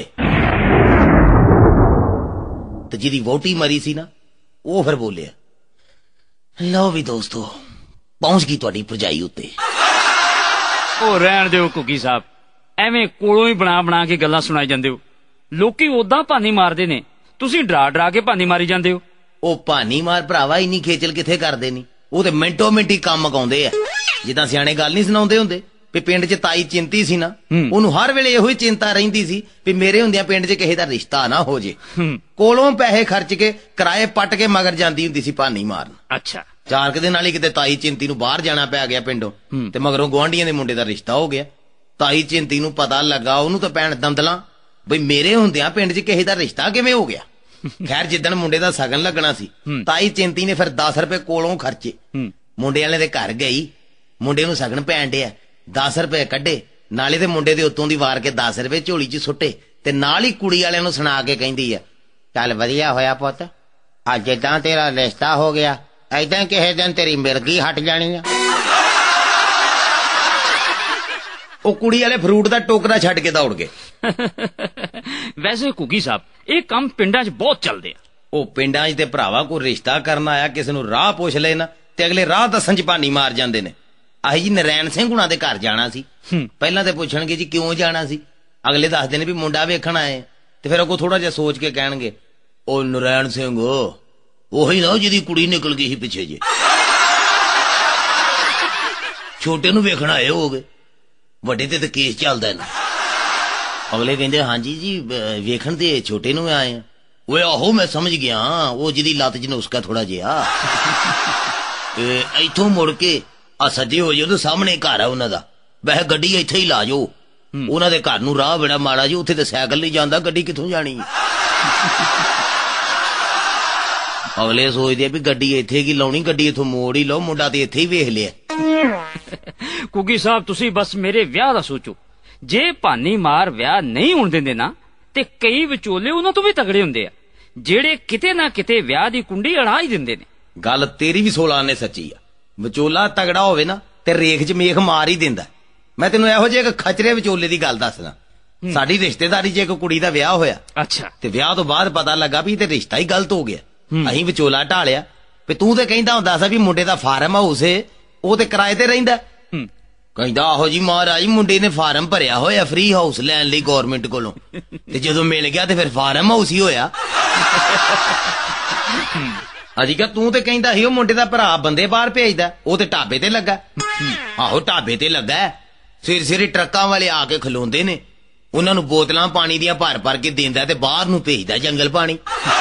ਤੇ ਜਿਹਦੀ ਵਹੁਟੀ ਮਰੀ ਸੀ ਨਾ, ਉਹ ਫਿਰ ਬੋਲਿਆ, ਲਓ ਵੀ ਦੋਸਤੋ, ਪਹੁੰਚ ਗਈ ਤੁਹਾਡੀ ਭਰਜਾਈ ਉੱਤੇ। ਉਹ ਰਹਿਣ ਦਿਓ ਘੁੱਗੀ ਸਾਹਿਬ, ਐਵੇਂ ਕੋਲੋਂ ਹੀ ਬਣਾ ਬਣਾ ਕੇ ਗੱਲਾਂ ਸੁਣਾਈ ਜਾਂਦੇ ਹੋ। ਲੋਕੀ ਓਦਾਂ ਭਾਨੀ ਮਾਰਦੇ ਨੇ, ਤੁਸੀਂ ਡਰਾ ਡਰਾ ਕੇ ਭਾਨੀ ਮਾਰੀ ਜਾਂਦੇ ਹੋ। ਉਹ ਭਾਨੀ ਮਾਰ ਭਰਾਵਾ ਇੰਨੀ ਖੇਚਲ ਕਿੱਥੇ ਕਰਦੇ ਨਹੀਂ। ਉਹ ਤੇ ਮਿੰਟੋ ਮਿੰਟੀ ਕੰਮ ਮਕਾਉਂਦੇ ਆ। ਜਿੱਦਾਂ ਸਿਆਣੇ ਗੱਲ ਨਹੀਂ ਸੁਣਾਉਂਦੇ ਹੁੰਦੇ ਵੀ ਪਿੰਡ 'ਚ ਤਾਈ ਚਿੰਤੀ ਸੀ ਨਾ, ਉਹਨੂੰ ਹਰ ਵੇਲੇ ਇਹੋ ਹੀ ਚਿੰਤਾ ਰਹਿੰਦੀ ਸੀ ਵੀ ਮੇਰੇ ਹੁੰਦਿਆਂ ਪਿੰਡ 'ਚ ਕਿਸੇ ਦਾ ਰਿਸ਼ਤਾ ਨਾ ਹੋ ਜੇ। ਕੋਲੋਂ ਪੈਸੇ ਖਰਚ ਕੇ ਕਿਰਾਏ ਪੱਟ ਕੇ ਮਗਰ ਜਾਂਦੀ ਹੁੰਦੀ ਸੀ ਭਾਨੀ ਮਾਰਨ। ਅੱਛਾ। 4 ਕੁ ਦਿਨ ਨਾਲ ਹੀ ਕਿਤੇ ਤਾਈ ਚਿੰਤੀ ਨੂੰ ਬਾਹਰ ਜਾਣਾ ਪੈ ਗਿਆ ਪਿੰਡੋਂ, ਤੇ ਮਗਰੋਂ ਗੁਆਂਢੀਆਂ ਦੇ ਮੁੰਡੇ ਦਾ ਰਿਸ਼ਤਾ ਹੋ ਗਿਆ। ਤਾਈ ਚਿੰਤੀ ਨੂੰ ਪਤਾ ਲੱਗਾ, ਉਹਨੂੰ ਤਾਂ ਪੈਣ ਦੰਦਲਾਂ ਬਈ ਮੇਰੇ ਹੁੰਦਿਆਂ ਪਿੰਡ 'ਚ ਕਿਸੇ ਦਾ ਰਿਸ਼ਤਾ ਕਿਵੇਂ ਹੋ ਗਿਆ। ਖੈਰ ਜਿੱਦਣ ਮੁੰਡੇ ਦਾ ਸਗਨ ਲੱਗਣਾ ਸੀ, ਤਾਈ ਚਿੰਤੀ ਨੇ ਫਿਰ 10 ਰੁਪਏ ਕੋਲੋਂ ਖਰਚੇ। ਮੁੰਡੇ ਵਾਲੇ ਦੇ ਘਰ ਗਈ, ਮੁੰਡੇ ਨੂੰ ਸਗਨ ਪੈਣ ਡਿਆ, 10 ਰੁਪਏ ਕੱਢੇ, ਨਾਲੇ ਤੇ ਮੁੰਡੇ ਦੇ ਉੱਤੋਂ ਦੀ ਵਾਰ ਕੇ 10 ਰੁਪਏ ਝੋਲੀ 'ਚ ਸੁੱਟੇ, ਤੇ ਨਾਲ ਹੀ ਕੁੜੀ ਵਾਲਿਆਂ ਨੂੰ ਸੁਣਾ ਕੇ ਕਹਿੰਦੀ ਆ, ਚੱਲ ਵਧੀਆ ਹੋਇਆ ਪੁੱਤ, ਅੱਜ ਏਦਾਂ ਤੇਰਾ ਰਿਸ਼ਤਾ ਹੋ ਗਿਆ, ਏਦਾਂ ਕਿਸੇ ਦਿਨ ਤੇਰੀ ਮਿਰਗੀ ਹਟ ਜਾਣੀ ਆ। ਉਹ ਕੁੜੀ ਵਾਲੇ ਫਰੂਟ ਦਾ ਟੋਕਰਾ ਛੱਡ ਕੇ ਦੌੜ ਗਏ। ਵੈਸੇ ਘੁੱਗੀ ਸਾਹਿਬ, ਇਹ ਕੰਮ ਪਿੰਡਾਂ 'ਚ ਬਹੁਤ ਚੱਲਦੇ ਆ। ਉਹ ਪਿੰਡਾਂ 'ਚ ਤੇ ਭਰਾਵਾ ਕੋਈ ਰਿਸ਼ਤਾ ਕਰਨ ਆਇਆ ਕਿਸੇ ਨੂੰ ਰਾਹ ਪੁੱਛ ਲੈ ਨਾ, ਤੇ ਅਗਲੇ ਰਾਹ ਦੱਸਣ 'ਚ ਭਾਨੀ ਮਾਰ ਜਾਂਦੇ ਨੇ। ਆਹੀ ਜੀ ਨਰੈਣ ਸਿੰਘ ਹੁਣਾਂ ਦੇ ਘਰ ਜਾਣਾ ਸੀ, ਪਹਿਲਾਂ ਤੇ ਪੁੱਛਣਗੇ ਜੀ ਕਿਉਂ ਜਾਣਾ ਸੀ, ਅਗਲੇ ਦੱਸਦੇ ਨੇ ਵੀ ਮੁੰਡਾ ਵੇਖਣ ਆਏ, ਤੇ ਫਿਰ ਅੱਗੋਂ ਥੋੜਾ ਜਿਹਾ ਸੋਚ ਕੇ ਕਹਿਣਗੇ, ਉਹ ਨਰੈਣ ਸਿੰਘ ਉਹੀ ਨਾ ਜਿਹਦੀ ਕੁੜੀ ਨਿਕਲ ਗਈ ਸੀ ਪਿੱਛੇ ਜੇ, ਛੋਟੇ ਨੂੰ ਵੇਖਣ ਆਏ ਹੋਗੇ, ਵੱਡੇ ਤੇ ਕੇਸ ਚੱਲਦਾ ਨਾ। ਅਗਲੇ ਕਹਿੰਦੇ ਹਾਂਜੀ ਜੀ ਵੇਖਣ ਤੇ ਛੋਟੇ ਨੂੰ ਆਏ ਆ। ਓਏ ਆਹੋ ਮੈਂ ਸਮਝ ਗਿਆ, ਉਹ ਜਿਹਦੀ ਲੱਤ 'ਚ ਨੁਸਕਾ ਥੋੜਾ ਜਿਹਾ। ਇੱਥੋਂ ਮੁੜ ਕੇ ਆ ਸੱਜੇ ਹੋ ਜਾਓ, ਸਾਹਮਣੇ ਘਰ ਆ ਉਹਨਾਂ ਦਾ, ਵੈਸੇ ਗੱਡੀ ਇੱਥੇ ਹੀ ਲਾ ਜਾਓ। ਉਹਨਾਂ ਦੇ ਘਰ ਨੂੰ ਰਾਹ ਬੜਾ ਮਾੜਾ ਜੀ, ਉੱਥੇ ਤੇ ਸਾਈਕਲ ਨਹੀਂ ਜਾਂਦਾ, ਗੱਡੀ ਕਿੱਥੋਂ ਜਾਣੀ। ਅਗਲੇ ਸੋਚਦੇ ਵੀ ਗੱਡੀ ਇੱਥੇ ਕੀ ਲਾਉਣੀ, ਗੱਡੀ ਇੱਥੋਂ ਮੋੜ ਹੀ ਲਓ, ਮੁੰਡਾ ਤੇ ਇੱਥੇ ਹੀ ਵੇਖ ਲਿਆ। ਘੁੱਗੀ ਸਾਹਿਬ ਤੁਸੀਂ ਬਸ ਮੇਰੇ ਵਿਆਹ ਦਾ ਸੋਚੋ। ਜੇ ਭਾਨੀ ਮਾਰ ਵਿਆਹ ਨਹੀਂ ਹੋਣ ਦਿੰਦੇ ਨਾ, ਤੇ ਕਈ ਵਿਚੋਲੇ ਉਹਨਾਂ ਤੋਂ ਵੀ ਤਗੜੇ ਹੁੰਦੇ ਆ, ਜਿਹੜੇ ਕਿਤੇ ਨਾ ਕਿਤੇ ਵਿਆਹ ਦੀ ਕੁੰਡੀ ਅੜਾ ਹੀ ਦਿੰਦੇ ਨੇ। ਗੱਲ ਤੇਰੀ ਵੀ 16 ਆਨੇ ਸੱਚੀ ਆ। ਵਿਚੋਲਾ ਤਗੜਾ ਹੋਵੇ ਨਾ ਤੇ ਰੇਖ 'ਚ ਮੇਖ ਮਾਰ ਹੀ ਦਿੰਦਾ। ਮੈਂ ਤੈਨੂੰ ਇਹੋ ਜਿਹੇ ਇੱਕ ਖਚਰੇ ਵਿਚੋਲੇ ਦੀ ਗੱਲ ਦੱਸਦਾ। ਸਾਡੀ ਰਿਸ਼ਤੇਦਾਰੀ 'ਚ ਇੱਕ ਕੁੜੀ ਦਾ ਵਿਆਹ ਹੋਇਆ। ਅੱਛਾ। ਤੇ ਵਿਆਹ ਤੋਂ ਬਾਅਦ ਪਤਾ ਲੱਗਾ ਵੀ ਤੇ ਰਿਸ਼ਤਾ ਹੀ ਗਲਤ ਹੋ ਗਿਆ। ਅਸੀਂ ਵਿਚੋਲਾ ਢਾਲਿਆ ਵੀ ਤੂੰ ਤੇ ਕਹਿੰਦਾ ਹੁੰਦਾ ਸੀ ਵੀ ਮੁੰਡੇ ਦਾ ਫਾਰਮ ਹਾਊਸ ਏ, ਉਹ ਤੇ ਕਿਰਾਏ ਤੇ ਰਹਿੰਦਾ। ਕਹਿੰਦਾ ਆਹੋ ਜੀ ਮਹਾਰਾਜ, ਮੁੰਡੇ ਨੇ ਫਾਰਮ ਭਰਿਆ ਹੋਇਆ ਫ੍ਰੀ ਹਾਊਸ ਲੈਣ ਲਈ ਗੌਰਮਿੰਟ ਕੋਲੋਂ, ਤੇ ਜਦੋਂ ਮਿਲ ਗਿਆ ਤੇ ਫਿਰ ਫਾਰਮ ਹਾਊਸ ਹੀ ਹੋਇਆ। ਅਜੀਗਾ ਤੂੰ ਤੇ ਕਹਿੰਦਾ ਸੀ ਉਹ ਮੁੰਡੇ ਦਾ ਭਰਾ ਬੰਦੇ ਬਾਹਰ ਭੇਜਦਾ, ਉਹ ਤੇ ਢਾਬੇ ਤੇ ਲੱਗਾ। ਆਹੋ ਢਾਬੇ ਤੇ ਲੱਗਾ, ਸਿਰੇ ਟਰੱਕਾਂ ਵਾਲੇ ਆ ਕੇ ਖਲੋਂਦੇ ਨੇ, ਉਹਨਾਂ ਨੂੰ ਬੋਤਲਾਂ ਪਾਣੀ ਦੀਆਂ ਭਰ ਭਰ ਕੇ ਦਿੰਦਾ ਤੇ ਬਾਹਰ ਨੂੰ ਭੇਜਦਾ ਜੰਗਲ ਪਾਣੀ।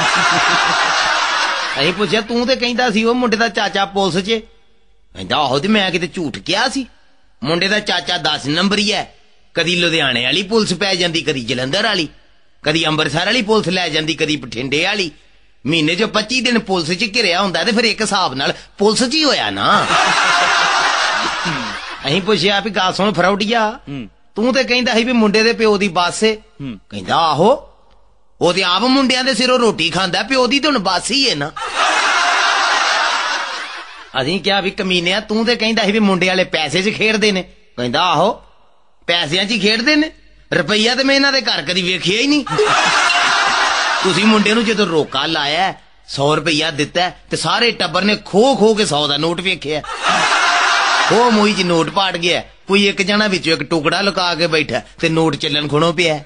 ਅਸੀਂ ਪੁੱਛਿਆ ਤੂੰ ਤੇ ਕਹਿੰਦਾ ਸੀ ਉਹ ਮੁੰਡੇ ਦਾ ਚਾਚਾ ਪੁਲਿਸ 'ਚ। ਕਹਿੰਦਾ ਆਹੋ ਤੇ ਮੈਂ ਕਿਤੇ ਝੂਠ ਕਿਹਾ ਸੀ, ਮੁੰਡੇ ਦਾ ਚਾਚਾ 10 ਨੰਬਰੀ ਹੈ, ਕਦੀ ਲੁਧਿਆਣੇ ਵਾਲੀ ਪੁਲਿਸ ਪੈ ਜਾਂਦੀ, ਕਦੀ ਜਲੰਧਰ ਵਾਲੀ, ਕਦੀ ਅੰਮ੍ਰਿਤਸਰ ਵਾਲੀ ਪੁਲਿਸ ਲੈ ਜਾਂਦੀ, ਕਦੀ ਬਠਿੰਡੇ ਵਾਲੀ। ਮਹੀਨੇ 'ਚ 25 ਦਿਨ ਪੁਲਿਸ 'ਚ ਘਿਰਿਆ ਹੁੰਦਾ, ਤੇ ਫਿਰ ਇੱਕ ਹਿਸਾਬ ਨਾਲ ਪੁਲਿਸ 'ਚ ਹੀ ਹੋਇਆ ਨਾ। ਅਸੀਂ ਪੁੱਛਿਆ ਵੀ ਗੱਲ ਸੁਣ ਫਰੌਡੀਆ, ਤੂੰ ਤੇ ਕਹਿੰਦਾ ਸੀ ਵੀ ਮੁੰਡੇ ਦੇ ਪਿਓ ਦੀ ਬੱਸ ਏ। ਕਹਿੰਦਾ ਆਹੋ, ਉਹ ਤੇ ਆਪ ਮੁੰਡਿਆਂ ਦੇ ਸਿਰੋਂ ਰੋਟੀ ਖਾਂਦਾ, ਪਿਓ ਦੀ ਤੇ ਹੁਣ ਬੱਸ ਹੀ ਏ ਨਾ। ਅਸੀਂ ਕਿਹਾ ਵੀ ਕਮੀਨਿਆ, ਤੂੰ ਤੇ ਕਹਿੰਦਾ ਸੀ ਵੀ ਮੁੰਡੇ ਵਾਲੇ ਪੈਸੇ 'ਚ ਖੇਡਦੇ ਨੇ। ਕਹਿੰਦਾ ਆਹੋ, ਪੈਸਿਆਂ 'ਚ ਹੀ ਖੇਡਦੇ ਨੇ, ਰੁਪਈਆ ਤੇ ਮੈਂ ਇਹਨਾਂ ਦੇ ਘਰ ਕਦੀ ਵੇਖਿਆ ਹੀ ਨਹੀਂ। ਤੁਸੀਂ ਮੁੰਡੇ ਨੂੰ ਜਦੋਂ ਰੋਕਾ ਲਾਇਆ 100 ਰੁਪਈਆ ਦਿੱਤਾ, ਤੇ ਸਾਰੇ ਟੱਬਰ ਨੇ ਖੋ ਕੇ 100 ਦਾ ਨੋਟ ਵੇਖਿਆ। ਉਹ ਮੂੰਹ 'ਚ ਨੋਟ ਪਾੜ ਗਿਆ, ਕੋਈ ਇੱਕ ਜਣਾ ਵਿੱਚੋਂ ਇੱਕ ਟੁਕੜਾ ਲੁਕਾ ਕੇ ਬੈਠਾ ਤੇ ਨੋਟ ਚੱਲਣ ਖੁਣੋ ਪਿਆ।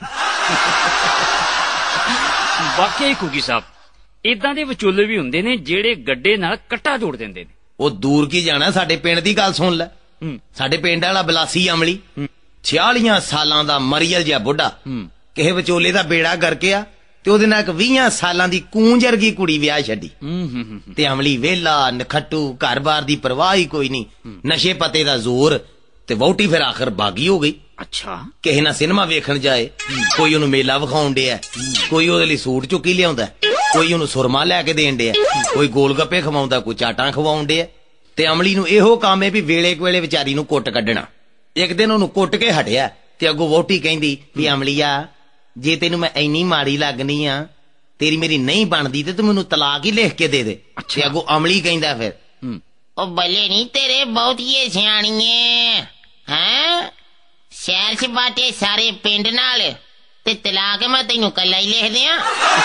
ਵਾਕਿਆ ਘੁੱਗੀ ਸਾਹਿਬ, ਇਦਾਂ ਦੇ ਵਿਚੋਲੇ ਵੀ ਹੁੰਦੇ ਨੇ ਜਿਹੜੇ ਗੱਡੇ ਨਾਲ ਕੱਟਾ ਜੋੜ ਦਿੰਦੇ ਨੇ। ਉਹ ਦੂਰ ਕੀ ਜਾਣਾ, ਸਾਡੇ ਪਿੰਡ ਦੀ ਗੱਲ ਸੁਣ ਲੈ। ਸਾਡੇ ਪਿੰਡ ਵਾਲਾ ਬਲਾਸੀ ਅਮਲੀ 46 ਸਾਲਾਂ ਦਾ ਮਰੀਅਲ ਜਿਹਾ ਬੁੱਢਾ ਕਿਸੇ ਵਿਚੋਲੇ ਦਾ ਬੇੜਾ ਕਰਕੇ ਆ ਤੇ ਉਹਦੇ ਨਾਲ ਇੱਕ 20 ਸਾਲਾਂ ਦੀ ਕੂੰਜ ਵਰਗੀ ਕੁੜੀ ਵਿਆਹ ਛੱਡੀ। ਤੇ ਅਮਲੀ ਵਿਹਲਾ ਨਖੱਟੂ, ਘਰ-ਬਾਰ ਦੀ ਪਰਵਾਹ ਹੀ ਕੋਈ ਨਹੀਂ, ਨਸ਼ੇ ਪਤੇ ਦਾ ਜ਼ੋਰ, ਤੇ ਵਹੁਟੀ ਫਿਰ ਆਖਰ ਬਾਗੀ ਹੋ ਗਈ। ਅੱਛਾ। ਕਿਸੇ ਨਾਲ ਸਿਨੇਮਾ ਵੇਖਣ ਜਾਏ, ਕੋਈ ਉਹਨੂੰ ਮੇਲਾ ਵਿਖਾਉਣ ਡਿਆ, ਕੋਈ ਉਹਦੇ ਲਈ ਸੂਟ ਚੁੱਕੀ ਲਿਆਉਂਦਾ, ਕੋਈ ਉਹਨੂੰ ਸੁਰਮਾ ਲੈ ਕੇ ਦੇਣ ਡਿਆ, ਕੋਈ ਗੋਲ ਗੱਪੇ ਖਵਾਉਂਦਾ, ਕੋਈ ਚਾਟਾਂ ਖਵਾਉਣ ਡਿਆ। ਤੇ ਅਮਲੀ ਨੂੰ ਇਹੋ ਕੰਮ ਹੈ ਵੀ ਵੇਲੇ ਕੁ ਵਿਚਾਰੀ ਨੂੰ ਕੁੱਟ ਕੱਢਣਾ। ਇੱਕ ਦਿਨ ਉਹਨੂੰ ਕੁੱਟ ਕੇ ਹਟਿਆ ਤੇ ਅੱਗੋਂ ਵਹੁਟੀ ਕਹਿੰਦੀ ਵੀ ਅਮਲੀਆ, ਜੇ ਤੈਨੂੰ ਮੈਂ ਇੰਨੀ ਮਾੜੀ ਲੱਗਣੀ ਆ, ਤੇਰੀ ਮੇਰੀ ਨਹੀਂ ਬਣਦੀ ਤੇ ਤੂੰ ਮੈਨੂੰ ਤਲਾਕ ਹੀ ਲਿਖ ਕੇ ਦੇ ਦੇ। ਤੇ ਅੱਗੋਂ ਅਮਲੀ ਕਹਿੰਦਾ ਫਿਰ, ਉਹ ਬੱਲੇ ਨਹੀਂ ਤੇਰੇ ਬਹੁਤੀਏ ਸਿਆਣੀਏ ਹੈਂ, ਸ਼ਹਿਰ 'ਚ ਬਾਟੇ ਸਾਰੇ ਪਿੰਡ ਨਾਲ ਤੇ ਤਲਾਕ ਮੈਂ ਤੈਨੂੰ ਕੱਲਾ ਹੀ ਲਿਖ ਦਿਆਂ।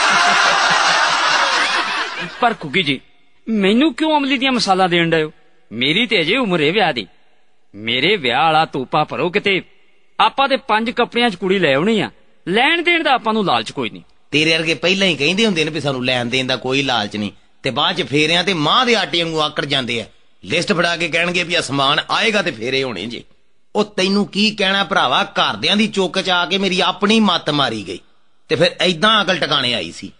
ਪਰ ਘੁੱਗੀ ਜੀ, ਮੈਨੂੰ ਕਿਉਂ ਅਮਲੀ ਦੀਆਂ ਮਸਾਲਾ ਦੇਣ ਡਏ ਹੋ? ਮੇਰੀ ਤੇ ਅਜੇ ਉਮਰ ਏ ਵਿਆਹ ਦੀ। ਮੇਰੇ ਵਿਆਹ ਵਾਲਾ ਤੋਪਾ ਭਰੋ ਕਿਤੇ। ਆਪਾਂ ਤੇ 5 ਕੱਪੜਿਆਂ 'ਚ ਕੁੜੀ ਲੈ ਆਉਣੀ ਆ, ਲੈਣ ਦੇਣ ਦਾ ਆਪਾਂ ਨੂੰ ਲਾਲਚ ਕੋਈ ਨਹੀਂ। ਤੇਰੇ ਵਰਗੇ ਪਹਿਲਾਂ ਹੀ ਕਹਿੰਦੇ ਹੁੰਦੇ ਨੇ ਵੀ ਸਾਨੂੰ ਲੈਣ ਦੇਣ ਦਾ ਕੋਈ ਲਾਲਚ ਨਹੀਂ, ਤੇ ਬਾਅਦ 'ਚ ਫੇਰਿਆਂ ਤੇ ਮਾਂ ਦੇ ਆਟੇ ਵਾਂਗੂ ਆਕੜ ਜਾਂਦੇ ਆ। ਲਿਸਟ ਫੜਾ ਕੇ ਕਹਿਣਗੇ ਵੀ ਅਸਮਾਨ ਆਏਗਾ ਤੇ ਫੇਰੇ ਹੋਣੇ ਜੇ। ਉਹ ਤੈਨੂੰ ਕੀ ਕਹਿਣਾ ਭਰਾਵਾ, ਘਰਦਿਆਂ ਦੀ ਚੁੱਕ 'ਚ ਆ ਕੇ ਮੇਰੀ ਆਪਣੀ ਮੱਤ ਮਾਰੀ ਗਈ ਤੇ ਫਿਰ ਏਦਾਂ ਅਕਲ ਟਿਕਾਣੇ ਆਈ ਸੀ।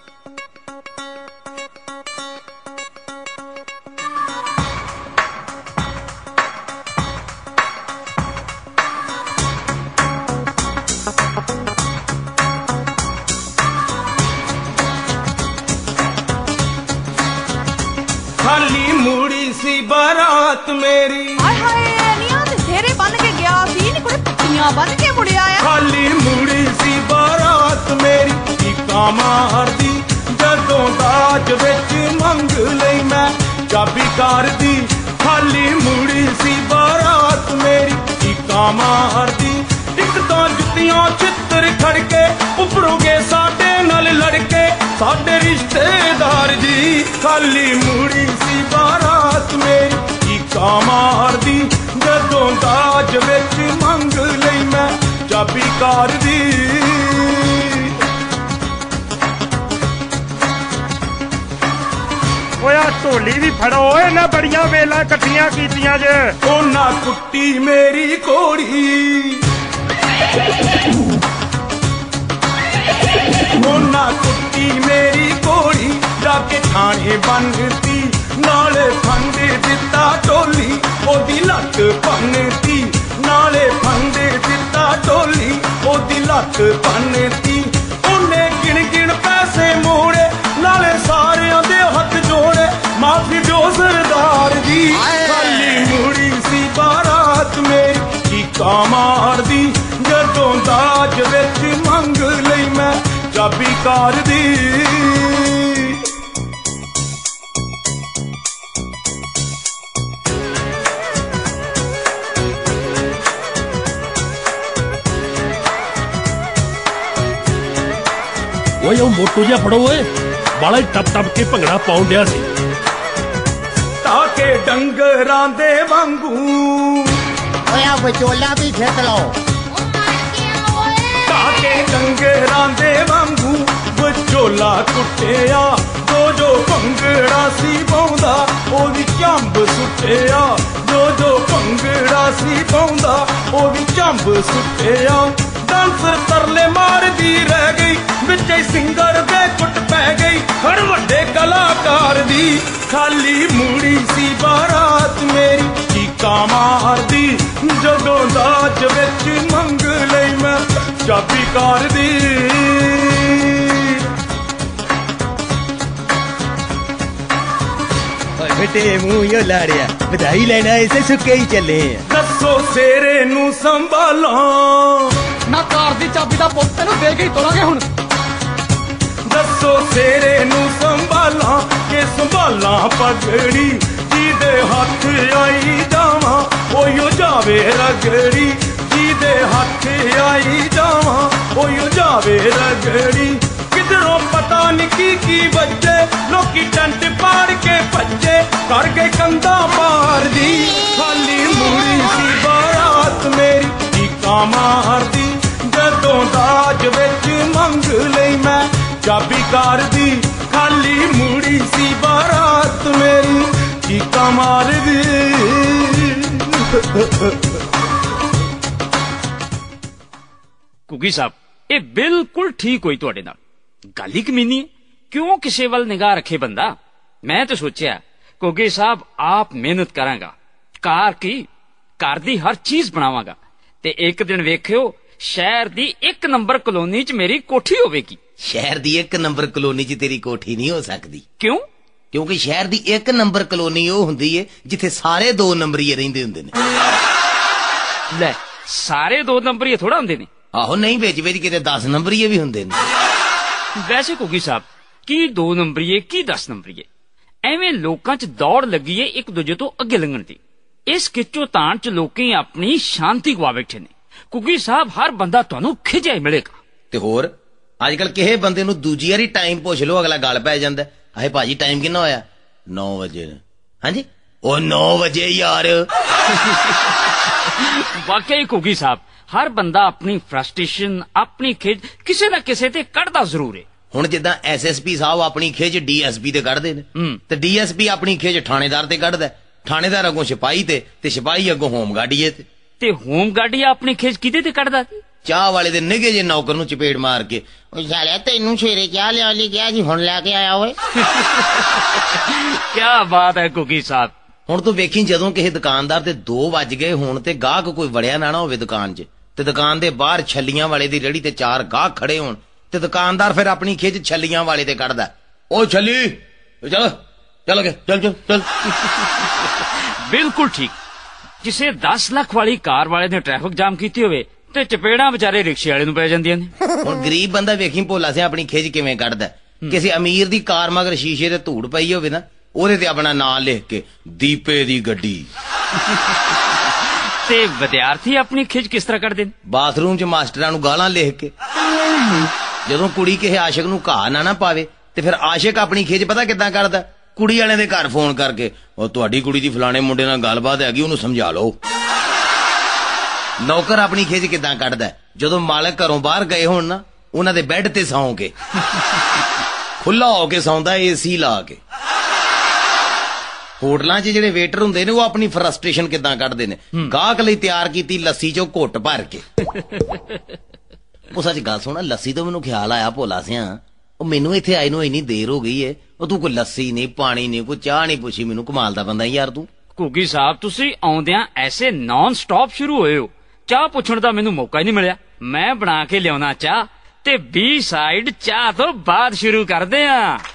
ਖਾਲੀ ਮੂੜੀ ਸੀ ਬਾਰਾਤ ਮੇਰੀ, ਹਾਏ ਹਾਏ ਨੀਆਂ ਤੇ ਤੇਰੇ ਬਣ ਕੇ ਗਿਆ ਸੀ, ਨੀ ਕੋਈ ਪੱਤੀਆਂ ਬਣ ਕੇ ਮੁੜਿਆ ਆ। ਖਾਲੀ ਮੂੜੀ ਸੀ ਬਾਰਾਤ ਮੇਰੀ, ਚੀਕਾਂ ਮਾਰਦੀ ਜਦੋਂ ਦਾਜ ਵਿੱਚ ਮੰਗ ਲਈ ਮੈਂ ਚਾਬੀ ਕਾਰ ਦੀ। ਖਾਲੀ ਮੂੜੀ ਸੀ ਬਾਰਾਤ ਮੇਰੀ, ਚੀਕਾਂ ਮਾਰਦੀ, ਇੱਕ ਤਾਂ ਜੁੱਤੀਆਂ ਚਿੱਤਰ ਖੜਕੇ ਉੱਪਰੋਂਗੇ ਸਾਡੇ ਨਾਲ ਲੜਕੇ ਸਾਡੇ ਰਿਸ਼ਤੇਦਾਰ ਜੀ। ਖਾਲੀ ਮੂੜੀ ਸੀ ਬਾਰਾਤ ਮੇਰੀ, ਚੀਕਾਂ ਮਾਰਦੀ ਜਦੋਂ ਦਾਜ ਵਿੱਚ ਮੰਗ ਲਈ ਮੈਂ ਚਾਬੀ ਕਾਰ ਦੀ। ਓਏ ਆ ਢੋਲੀ ਵੀ ਫੜੋ, ਇਹਨਾਂ ਬੜੀਆਂ ਵੇਲਾਂ ਇਕੱਠੀਆਂ ਕੀਤੀਆਂ ਜੇ। ਉਹਨਾਂ ਕੁੱਟੀ ਮੇਰੀ ਘੋੜੀ, ਉਹਨਾਂ ਕੁੱਟੀ ਮੇਰੀ ਘੋੜੀ, ਜਾ ਕੇ ਥਾਣੇ ਬੰਨ੍ਹਤੀ ਨਾਲੇ ਫੰਡ ਦਿੱਤਾ ਢੋਲੀ, ਉਹਦੀ ਲੱਤ ਭੰਨਤੀ ਨਾਲੇ ਫੰਡ ਦਿੱਤਾ ਢੋਲੀ, ਉਹਦੀ ਲੱਤ ਭੰਨਤੀ। ਉਹਨੇ ਗਿਣ ਗਿਣ ਪੈਸੇ ਮੋੜੇ ਨਾਲੇ ਸਾਰਿਆਂ ਦੇ ਹੱਥ ਜੋੜੇ, ਮਾਫੀ ਦਿਓ ਸਰਦਾਰ ਜੀ। ਖਾਲੀ ਮੂੜੀ ਸੀ ਬਾਰਾਤ ਮੇਰੀ, ਚੀਕਾਂ ਮਾਰਦੀ ਜਦੋਂ ਦਾਜ ਵਿੱਚ ਮੰਗ ਲਈ ਮੈਂ ਚਾਬੀ ਕਾਰ ਦੀ। ਓਏ ਉਹ ਮੋਟੂ ਜਿਹਾ ਫੜੋ ਓਏ, ਬਾਲਾ ਹੀ ਟੱਪ ਟੱਪ ਕੇ ਭੰਗੜਾ ਪਾਉਣ ਡਿਆ ਸੀ। ਤਾਂ ਕਿ ਡੰਗਰਾਂ ਦੇ ਵਾਂਗੂ, ਓਏ ਆ ਵਿਚੋਲਾ ਵੀ ਖਿੱਚ ਲਓ। ਤਾਂ ਕਿ ਡੰਗਰਾਂ ਦੇ ਵਾਂਗੂ ਵਿਚੋਲਾ ਕੁੱਟਿਆ, ਜੋ ਭੰਗੜਾ ਸੀ ਪਾਉਂਦਾ ਉਹਦੀ ਝੰਬ ਸੁੱਟਿਆ, ਜੋ ਭੰਗੜਾ ਸੀ ਪਾਉਂਦਾ ਉਹਦੀ ਝੰਬ ਸੁੱਟਿਆ। ਡਾਂਸਰ ਤਰਲੇ ਮਾਰਦੀ ਰਹਿ ਗਈ, ਵਿੱਚੇ ਸਿੰਗਰ ਦੇ ਕੁੱਟ ਪੈ ਗਈ ਹਰ ਵੱਡੇ ਕਲਾਕਾਰ ਦੀ। ਖਾਲੀ ਮੂੜੀ ਸੀ ਬਾਰਾਤ ਮੇਰੀ, ਚੀਕਾਂ ਮਾਰਦੀ ਜਦੋਂ ਦਾਜ ਵਿੱਚ ਮੰਗ ਲਈ ਮੈਂ ਚਾਬੀ ਕਾਰ ਦੀ। ਬੇਟੇ ਮੂੰਹ ਯੋ ਲਾੜਿਆ, ਵਧਾਈ ਲੈਣਾ ਇਸੇ ਸੁੱਕੇ ਹੀ ਚੱਲੇ ਆ। ਦੱਸੋ ਸੇਰੇ ਨੂੰ ਸੰਭਾਲਾਂ, ਨਾ ਕਾਰ ਦੀ ਚਾਬੀ ਦਾ ਪੁੱਤ ਤੈਨੂੰ ਦੇ ਕੇ ਹੀ ਤੋਰਾਂਗੇ ਹੁਣ। ਦੱਸੋ ਸੇਰੇ ਨੂੰ ਸੰਭਾਲਾਂ ਕਿ ਸੰਭਾਲਾਂ ਪਗੜੀ, ਜਿਹਦੇ ਹੱਥ ਆਈ ਜਾਵਾਂ ਉਹੀਓ ਜਾਵੇ ਰਗੜੀ, ਜਿਹਦੇ ਹੱਥ ਆਈ ਜਾਵਾਂ ਉਹੀਓ ਜਾਵੇ ਰਗੜੀ। ਕਿਧਰੋਂ ਪਤਾ ਨਹੀਂ ਕੀ ਵੱਜੇ, ਲੋਕੀ ਟੰਟ ਪਾੜ ਕੇ ਭੱਜੇ ਕਰ ਗਏ ਕੰਧਾਂ ਪਾਰ ਦੀ। ਖਾਲੀ ਮੂੜੀ ਸੀ ਬਾਰਾਤ ਚੀਕਾਂ ਮਾਰਦੀ ਜਦੋਂ ਦਾਜ ਵਿੱਚ ਮੰਗ ਲਈ ਮੈਂ ਚਾਬੀ ਕਾਰ ਦੀ ਖਾਲੀ ਮੂੜੀ ਸੀ ਬਾਰਾਤ ਮੇਰੀ ਚੀਕਾਂ ਮਾਰਦੀ ਘੁੱਗੀ ਸਾਹਿਬ ਇਹ ਬਿਲਕੁਲ ਠੀਕ ਹੋਈ ਤੁਹਾਡੇ ਨਾਲ। ਗੱਲ ਹੀ ਕਮੀਨੀ ਹੈ, ਕਿਉਂ ਕਿਸੇ ਵੱਲ ਨਿਗਾਹ ਰੱਖੇ ਬੰਦਾ। ਮੈਂ ਤਾਂ ਸੋਚਿਆ ਘੁੱਗੀ ਸਾਹਿਬ ਆਪ ਮਿਹਨਤ ਕਰਾਂਗਾ, ਘਰ ਦੀ ਹਰ ਚੀਜ਼ ਬਣਾਵਾਂਗਾ ਤੇ ਇੱਕ ਦਿਨ ਵੇਖਿਓ ਸ਼ਹਿਰ ਦੀ 1 ਨੰਬਰ ਕਲੋਨੀ 'ਚ ਮੇਰੀ ਕੋਠੀ ਹੋਵੇਗੀ। ਸ਼ਹਿਰ ਦੀ 1 ਨੰਬਰ ਕਲੋਨੀ 'ਚ ਤੇਰੀ ਕੋਠੀ ਨਹੀਂ ਹੋ ਸਕਦੀ। ਕਿਉਂ? ਕਿਉਂਕਿ ਸ਼ਹਿਰ ਦੀ 1 ਨੰਬਰ ਕਲੋਨੀ ਉਹ ਹੁੰਦੀ ਏ ਜਿੱਥੇ ਸਾਰੇ 2 ਨੰਬਰੀਏ ਰਹਿੰਦੇ ਹੁੰਦੇ ਨੇ। ਲੈ ਸਾਰੇ 2 ਨੰਬਰੀਏ ਥੋੜਾ ਹੁੰਦੇ ਨੇ। ਆਹੋ ਨਹੀਂ, ਵਿੱਚ ਕਿਤੇ 10 ਨੰਬਰੀਏ ਵੀ ਹੁੰਦੇ ਨੇ। ਵੈਸੇ ਘੁੱਗੀ ਸਾਹਿਬ ਕੀ 2 ਨੰਬਰੀਏ ਕੀ 10 ਨੰਬਰੀਏ, ਐਵੇਂ ਲੋਕਾਂ 'ਚ ਦੌੜ ਲੱਗੀ ਏ ਇੱਕ ਦੂਜੇ ਤੋਂ ਅੱਗੇ ਲੰਘਣ ਦੀ। ਇਸ ਖਿੱਚੋ ਤਾਣ 'ਚ ਲੋਕੀ ਆਪਣੀ ਸ਼ਾਂਤੀ ਗਵਾ ਬੈਠੇ ਨੇ। ਘੁੱਗੀ ਸਾਹਿਬ ਹਰ ਬੰਦਾ ਤੁਹਾਨੂੰ ਖਿਜਿਆ ਹੀ ਮਿਲੇਗਾ। ਤੇ ਹੋਰ ਅੱਜ ਕੱਲ ਕਿਸੇ ਬੰਦੇ ਨੂੰ ਦੂਜੀ ਵਾਰੀ ਟਾਈਮ ਪੁੱਛ ਲਓ, ਅਗਲਾ ਗੱਲ ਪੈ ਜਾਂਦਾ। ਆਹੇ ਭਾਜੀ ਟਾਈਮ ਕਿੰਨਾ ਹੋਇਆ? 9 ਵਜੇ। ਹਾਂਜੀ ਉਹ 9 ਵਜੇ ਯਾਰ। ਵਾਕਈ ਘੁੱਗੀ ਸਾਹਿਬ ਹਰ ਬੰਦਾ ਆਪਣੀ ਫਰਸਟ੍ਰੇਸ਼ਨ ਆਪਣੀ ਖਿਜ ਕਿਸੇ ਨਾ ਕਿਸੇ ਤੇ ਕੱਢਦਾ ਜ਼ਰੂਰ ਹੈ। ਹੁਣ ਜਿੱਦਾਂ ਐਸਐਸਪੀ ਸਾਹਿਬ ਆਪਣੀ ਖਿਜ ਡੀਐਸਪੀ ਤੇ ਕੱਢਦੇ ਨੇ, ਤੇ ਡੀਐਸਪੀ ਆਪਣੀ ਖਿਜ ਥਾਣੇਦਾਰ ਤੇ ਕੱਢਦਾ, ਥਾਣੇਦਾਰ ਅੱਗੋਂ ਸਿਪਾਹੀ ਤੇ ਸਿਪਾਹੀ ਅੱਗੋਂ ਹੋਮਗਾਰਡੀਏ ਤੇ ਹੋਮਗਾਰਡੀਆ ਆਪਣੀ ਖਿਜ ਕਿਹਦੇ ਤੇ ਕੱਢਦਾ? ਚਾਹ ਵਾਲੇ ਦੇ ਨਿੱਘੇ ਜੇ ਨੌਕਰ ਨੂੰ ਚਪੇੜ ਮਾਰ ਕੇ, ਉਹ ਸਾਲਿਆ ਤੈਨੂੰ ਸਵੇਰੇ ਚਾਹ ਲਿਆ ਲਈ ਗਿਆ ਸੀ, ਹੁਣ ਲੈ ਕੇ ਆਇਆ ਓਏ। ਕੀ ਬਾਤ ਹੈ ਘੁੱਗੀ ਸਾਹਿਬ। ਹੁਣ ਤੂੰ ਵੇਖੀ ਜਦੋਂ ਕਿਸੇ ਦੁਕਾਨਦਾਰ ਦੇ 2 ਵੱਜ ਗਏ ਹੋਣ ਤੇ ਗਾਹਕ ਕੋਈ ਵੜਿਆ ਨਾ ਹੋਵੇ ਦੁਕਾਨ 'ਚ, ਤੇ ਦੁਕਾਨ ਦੇ ਬਾਹਰ ਛੱਲੀਆਂ ਵਾਲੇ ਦੀ ਰੇਹੜੀ ਤੇ 4 ਗਾਹਕ ਖੜੇ ਹੋਣ, ਤੇ ਦੁਕਾਨਦਾਰ ਫਿਰ ਆਪਣੀ ਖਿੱਚ ਛੱਲੀਆਂ ਵਾਲੇ ਤੇ ਕੱਢਦਾ। ਉਹ ਛੱਲੀ ਚੱਲ ਚੱਲ। ਬਿਲਕੁਲ ਠੀਕ। ਕਿਸੇ 10 ਲੱਖ ਵਾਲੀ ਕਾਰ ਵਾਲੇ ਨੇ ਟ੍ਰੈਫਿਕ ਜਾਮ ਕੀਤੀ ਹੋਵੇ ਤੇ ਚਪੇੜਾਂ ਵਿਚਾਰੇ ਰਿਕਸ਼ੇ ਵਾਲੇ ਨੂੰ ਪੈ ਜਾਂਦੀਆਂ ਨੇ। ਹੁਣ ਗਰੀਬ ਬੰਦਾ ਵੇਖੀ ਭੋਲਾ ਸਿਆ ਆਪਣੀ ਖਿੱਚ ਕਿਵੇਂ ਕੱਢਦਾ। ਕਿਸੇ ਅਮੀਰ ਦੀ ਕਾਰ ਮਗਰ ਸ਼ੀਸ਼ੇ ਤੇ ਧੂੜ ਪਈ ਹੋਵੇ ਨਾ, ਉਹਦੇ ਤੇ ਆਪਣਾ ਨਾਂ ਲਿਖ ਕੇ ਦੀਪੇ ਦੀ ਗੱਡੀ। ਤੇ ਵਿਦਿਆਰਥੀ ਆਪਣੀ ਖਿੱਚ ਕਿਸ ਤਰ੍ਹਾਂ ਕੱਢਦੇ ਨੇ? ਬਾਥਰੂਮ 'ਚ ਮਾਸਟਰਾਂ ਨੂੰ ਗਾਲਾਂ ਲਿਖ ਕੇ। ਜਦੋਂ ਕੁੜੀ ਕਿਸੇ ਆਸ਼ਿਕ ਨੂੰ ਘਾਹ ਨਾ ਪਾਵੇ ਤੇ ਫਿਰ ਆਸ਼ਿਕ ਆਪਣੀ ਖਿੱਚ ਪਤਾ ਕਿੱਦਾਂ ਕੱਢਦਾ? ਕੁੜੀ ਵਾਲਿਆਂ ਦੇ ਘਰ ਫੋਨ ਕਰਕੇ, ਉਹ ਤੁਹਾਡੀ ਕੁੜੀ ਦੀ ਫਲਾਣੇ ਮੁੰਡੇ ਨਾਲ ਗੱਲਬਾਤ ਹੈਗੀ, ਉਹਨੂੰ ਸਮਝਾ ਲਓ। ਨੌਕਰ ਆਪਣੀ ਖਿੱਚ ਕਿੱਦਾਂ ਕੱਢਦਾ? ਜਦੋਂ ਮਾਲਕ ਘਰੋਂ ਬਾਹਰ ਗਏ ਹੋਣ ਨਾ, ਉਹਨਾਂ ਦੇ ਬੈੱਡ ਤੇ ਸੌਂ ਕੇ, ਖੁੱਲਾ ਹੋ ਕੇ ਸੌਂਦਾ ਏਸੀ ਲਾ ਕੇ। ਹੋਟਲਾਂ 'ਚ ਜਿਹੜੇ ਵੇਟਰ ਹੁੰਦੇ ਨੇ ਉਹ ਆਪਣੀ ਫਰਸਟ੍ਰੇਸ਼ਨ ਕਿੱਦਾਂ ਕੱਢਦੇ ਨੇ? ਗਾਹਕ ਲਈ ਤਿਆਰ ਕੀਤੀ ਲੱਸੀ 'ਚੋਂ ਘੁੱਟ ਭਰ ਕੇ। ਉਹ ਸੱਚ ਗੱਲ ਸੁਣਾ, ਲੱਸੀ ਤੋਂ ਮੈਨੂੰ ਖਿਆਲ ਆਇਆ ਭੋਲਾ ਸਿਆ, ਉਹ ਮੈਨੂੰ ਇੱਥੇ ਆਏ ਨੂੰ ਇੰਨੀ ਦੇਰ ਹੋ ਗਈ ਏ, ਉਹ ਤੂੰ ਕੋਈ ਲੱਸੀ ਨਹੀਂ, ਪਾਣੀ ਨਹੀਂ, ਕੋਈ ਚਾਹ ਨਹੀਂ ਪੁੱਛੀ ਮੈਨੂੰ। ਕਮਾਲ ਦਾ ਬੰਦਾ ਯਾਰ ਤੂੰ। ਘੁੱਗੀ ਸਾਹਿਬ ਤੁਸੀਂ ਆਉਂਦਿਆਂ ਐਸੇ ਨਾਨ ਸਟਾਪ ਸ਼ੁਰੂ ਹੋਏ ਹੋ, ਚਾਹ ਪੁੱਛਣ ਦਾ ਮੈਨੂੰ ਮੌਕਾ ਹੀ ਨਹੀਂ ਮਿਲਿਆ। ਮੈਂ ਬਣਾ ਕੇ ਲਿਆਉਣਾ ਚਾਹ ਤੇ B ਸਾਈਡ ਚਾਹ ਤੋਂ ਬਾਅਦ ਸ਼ੁਰੂ ਕਰਦੇ ਆਂ।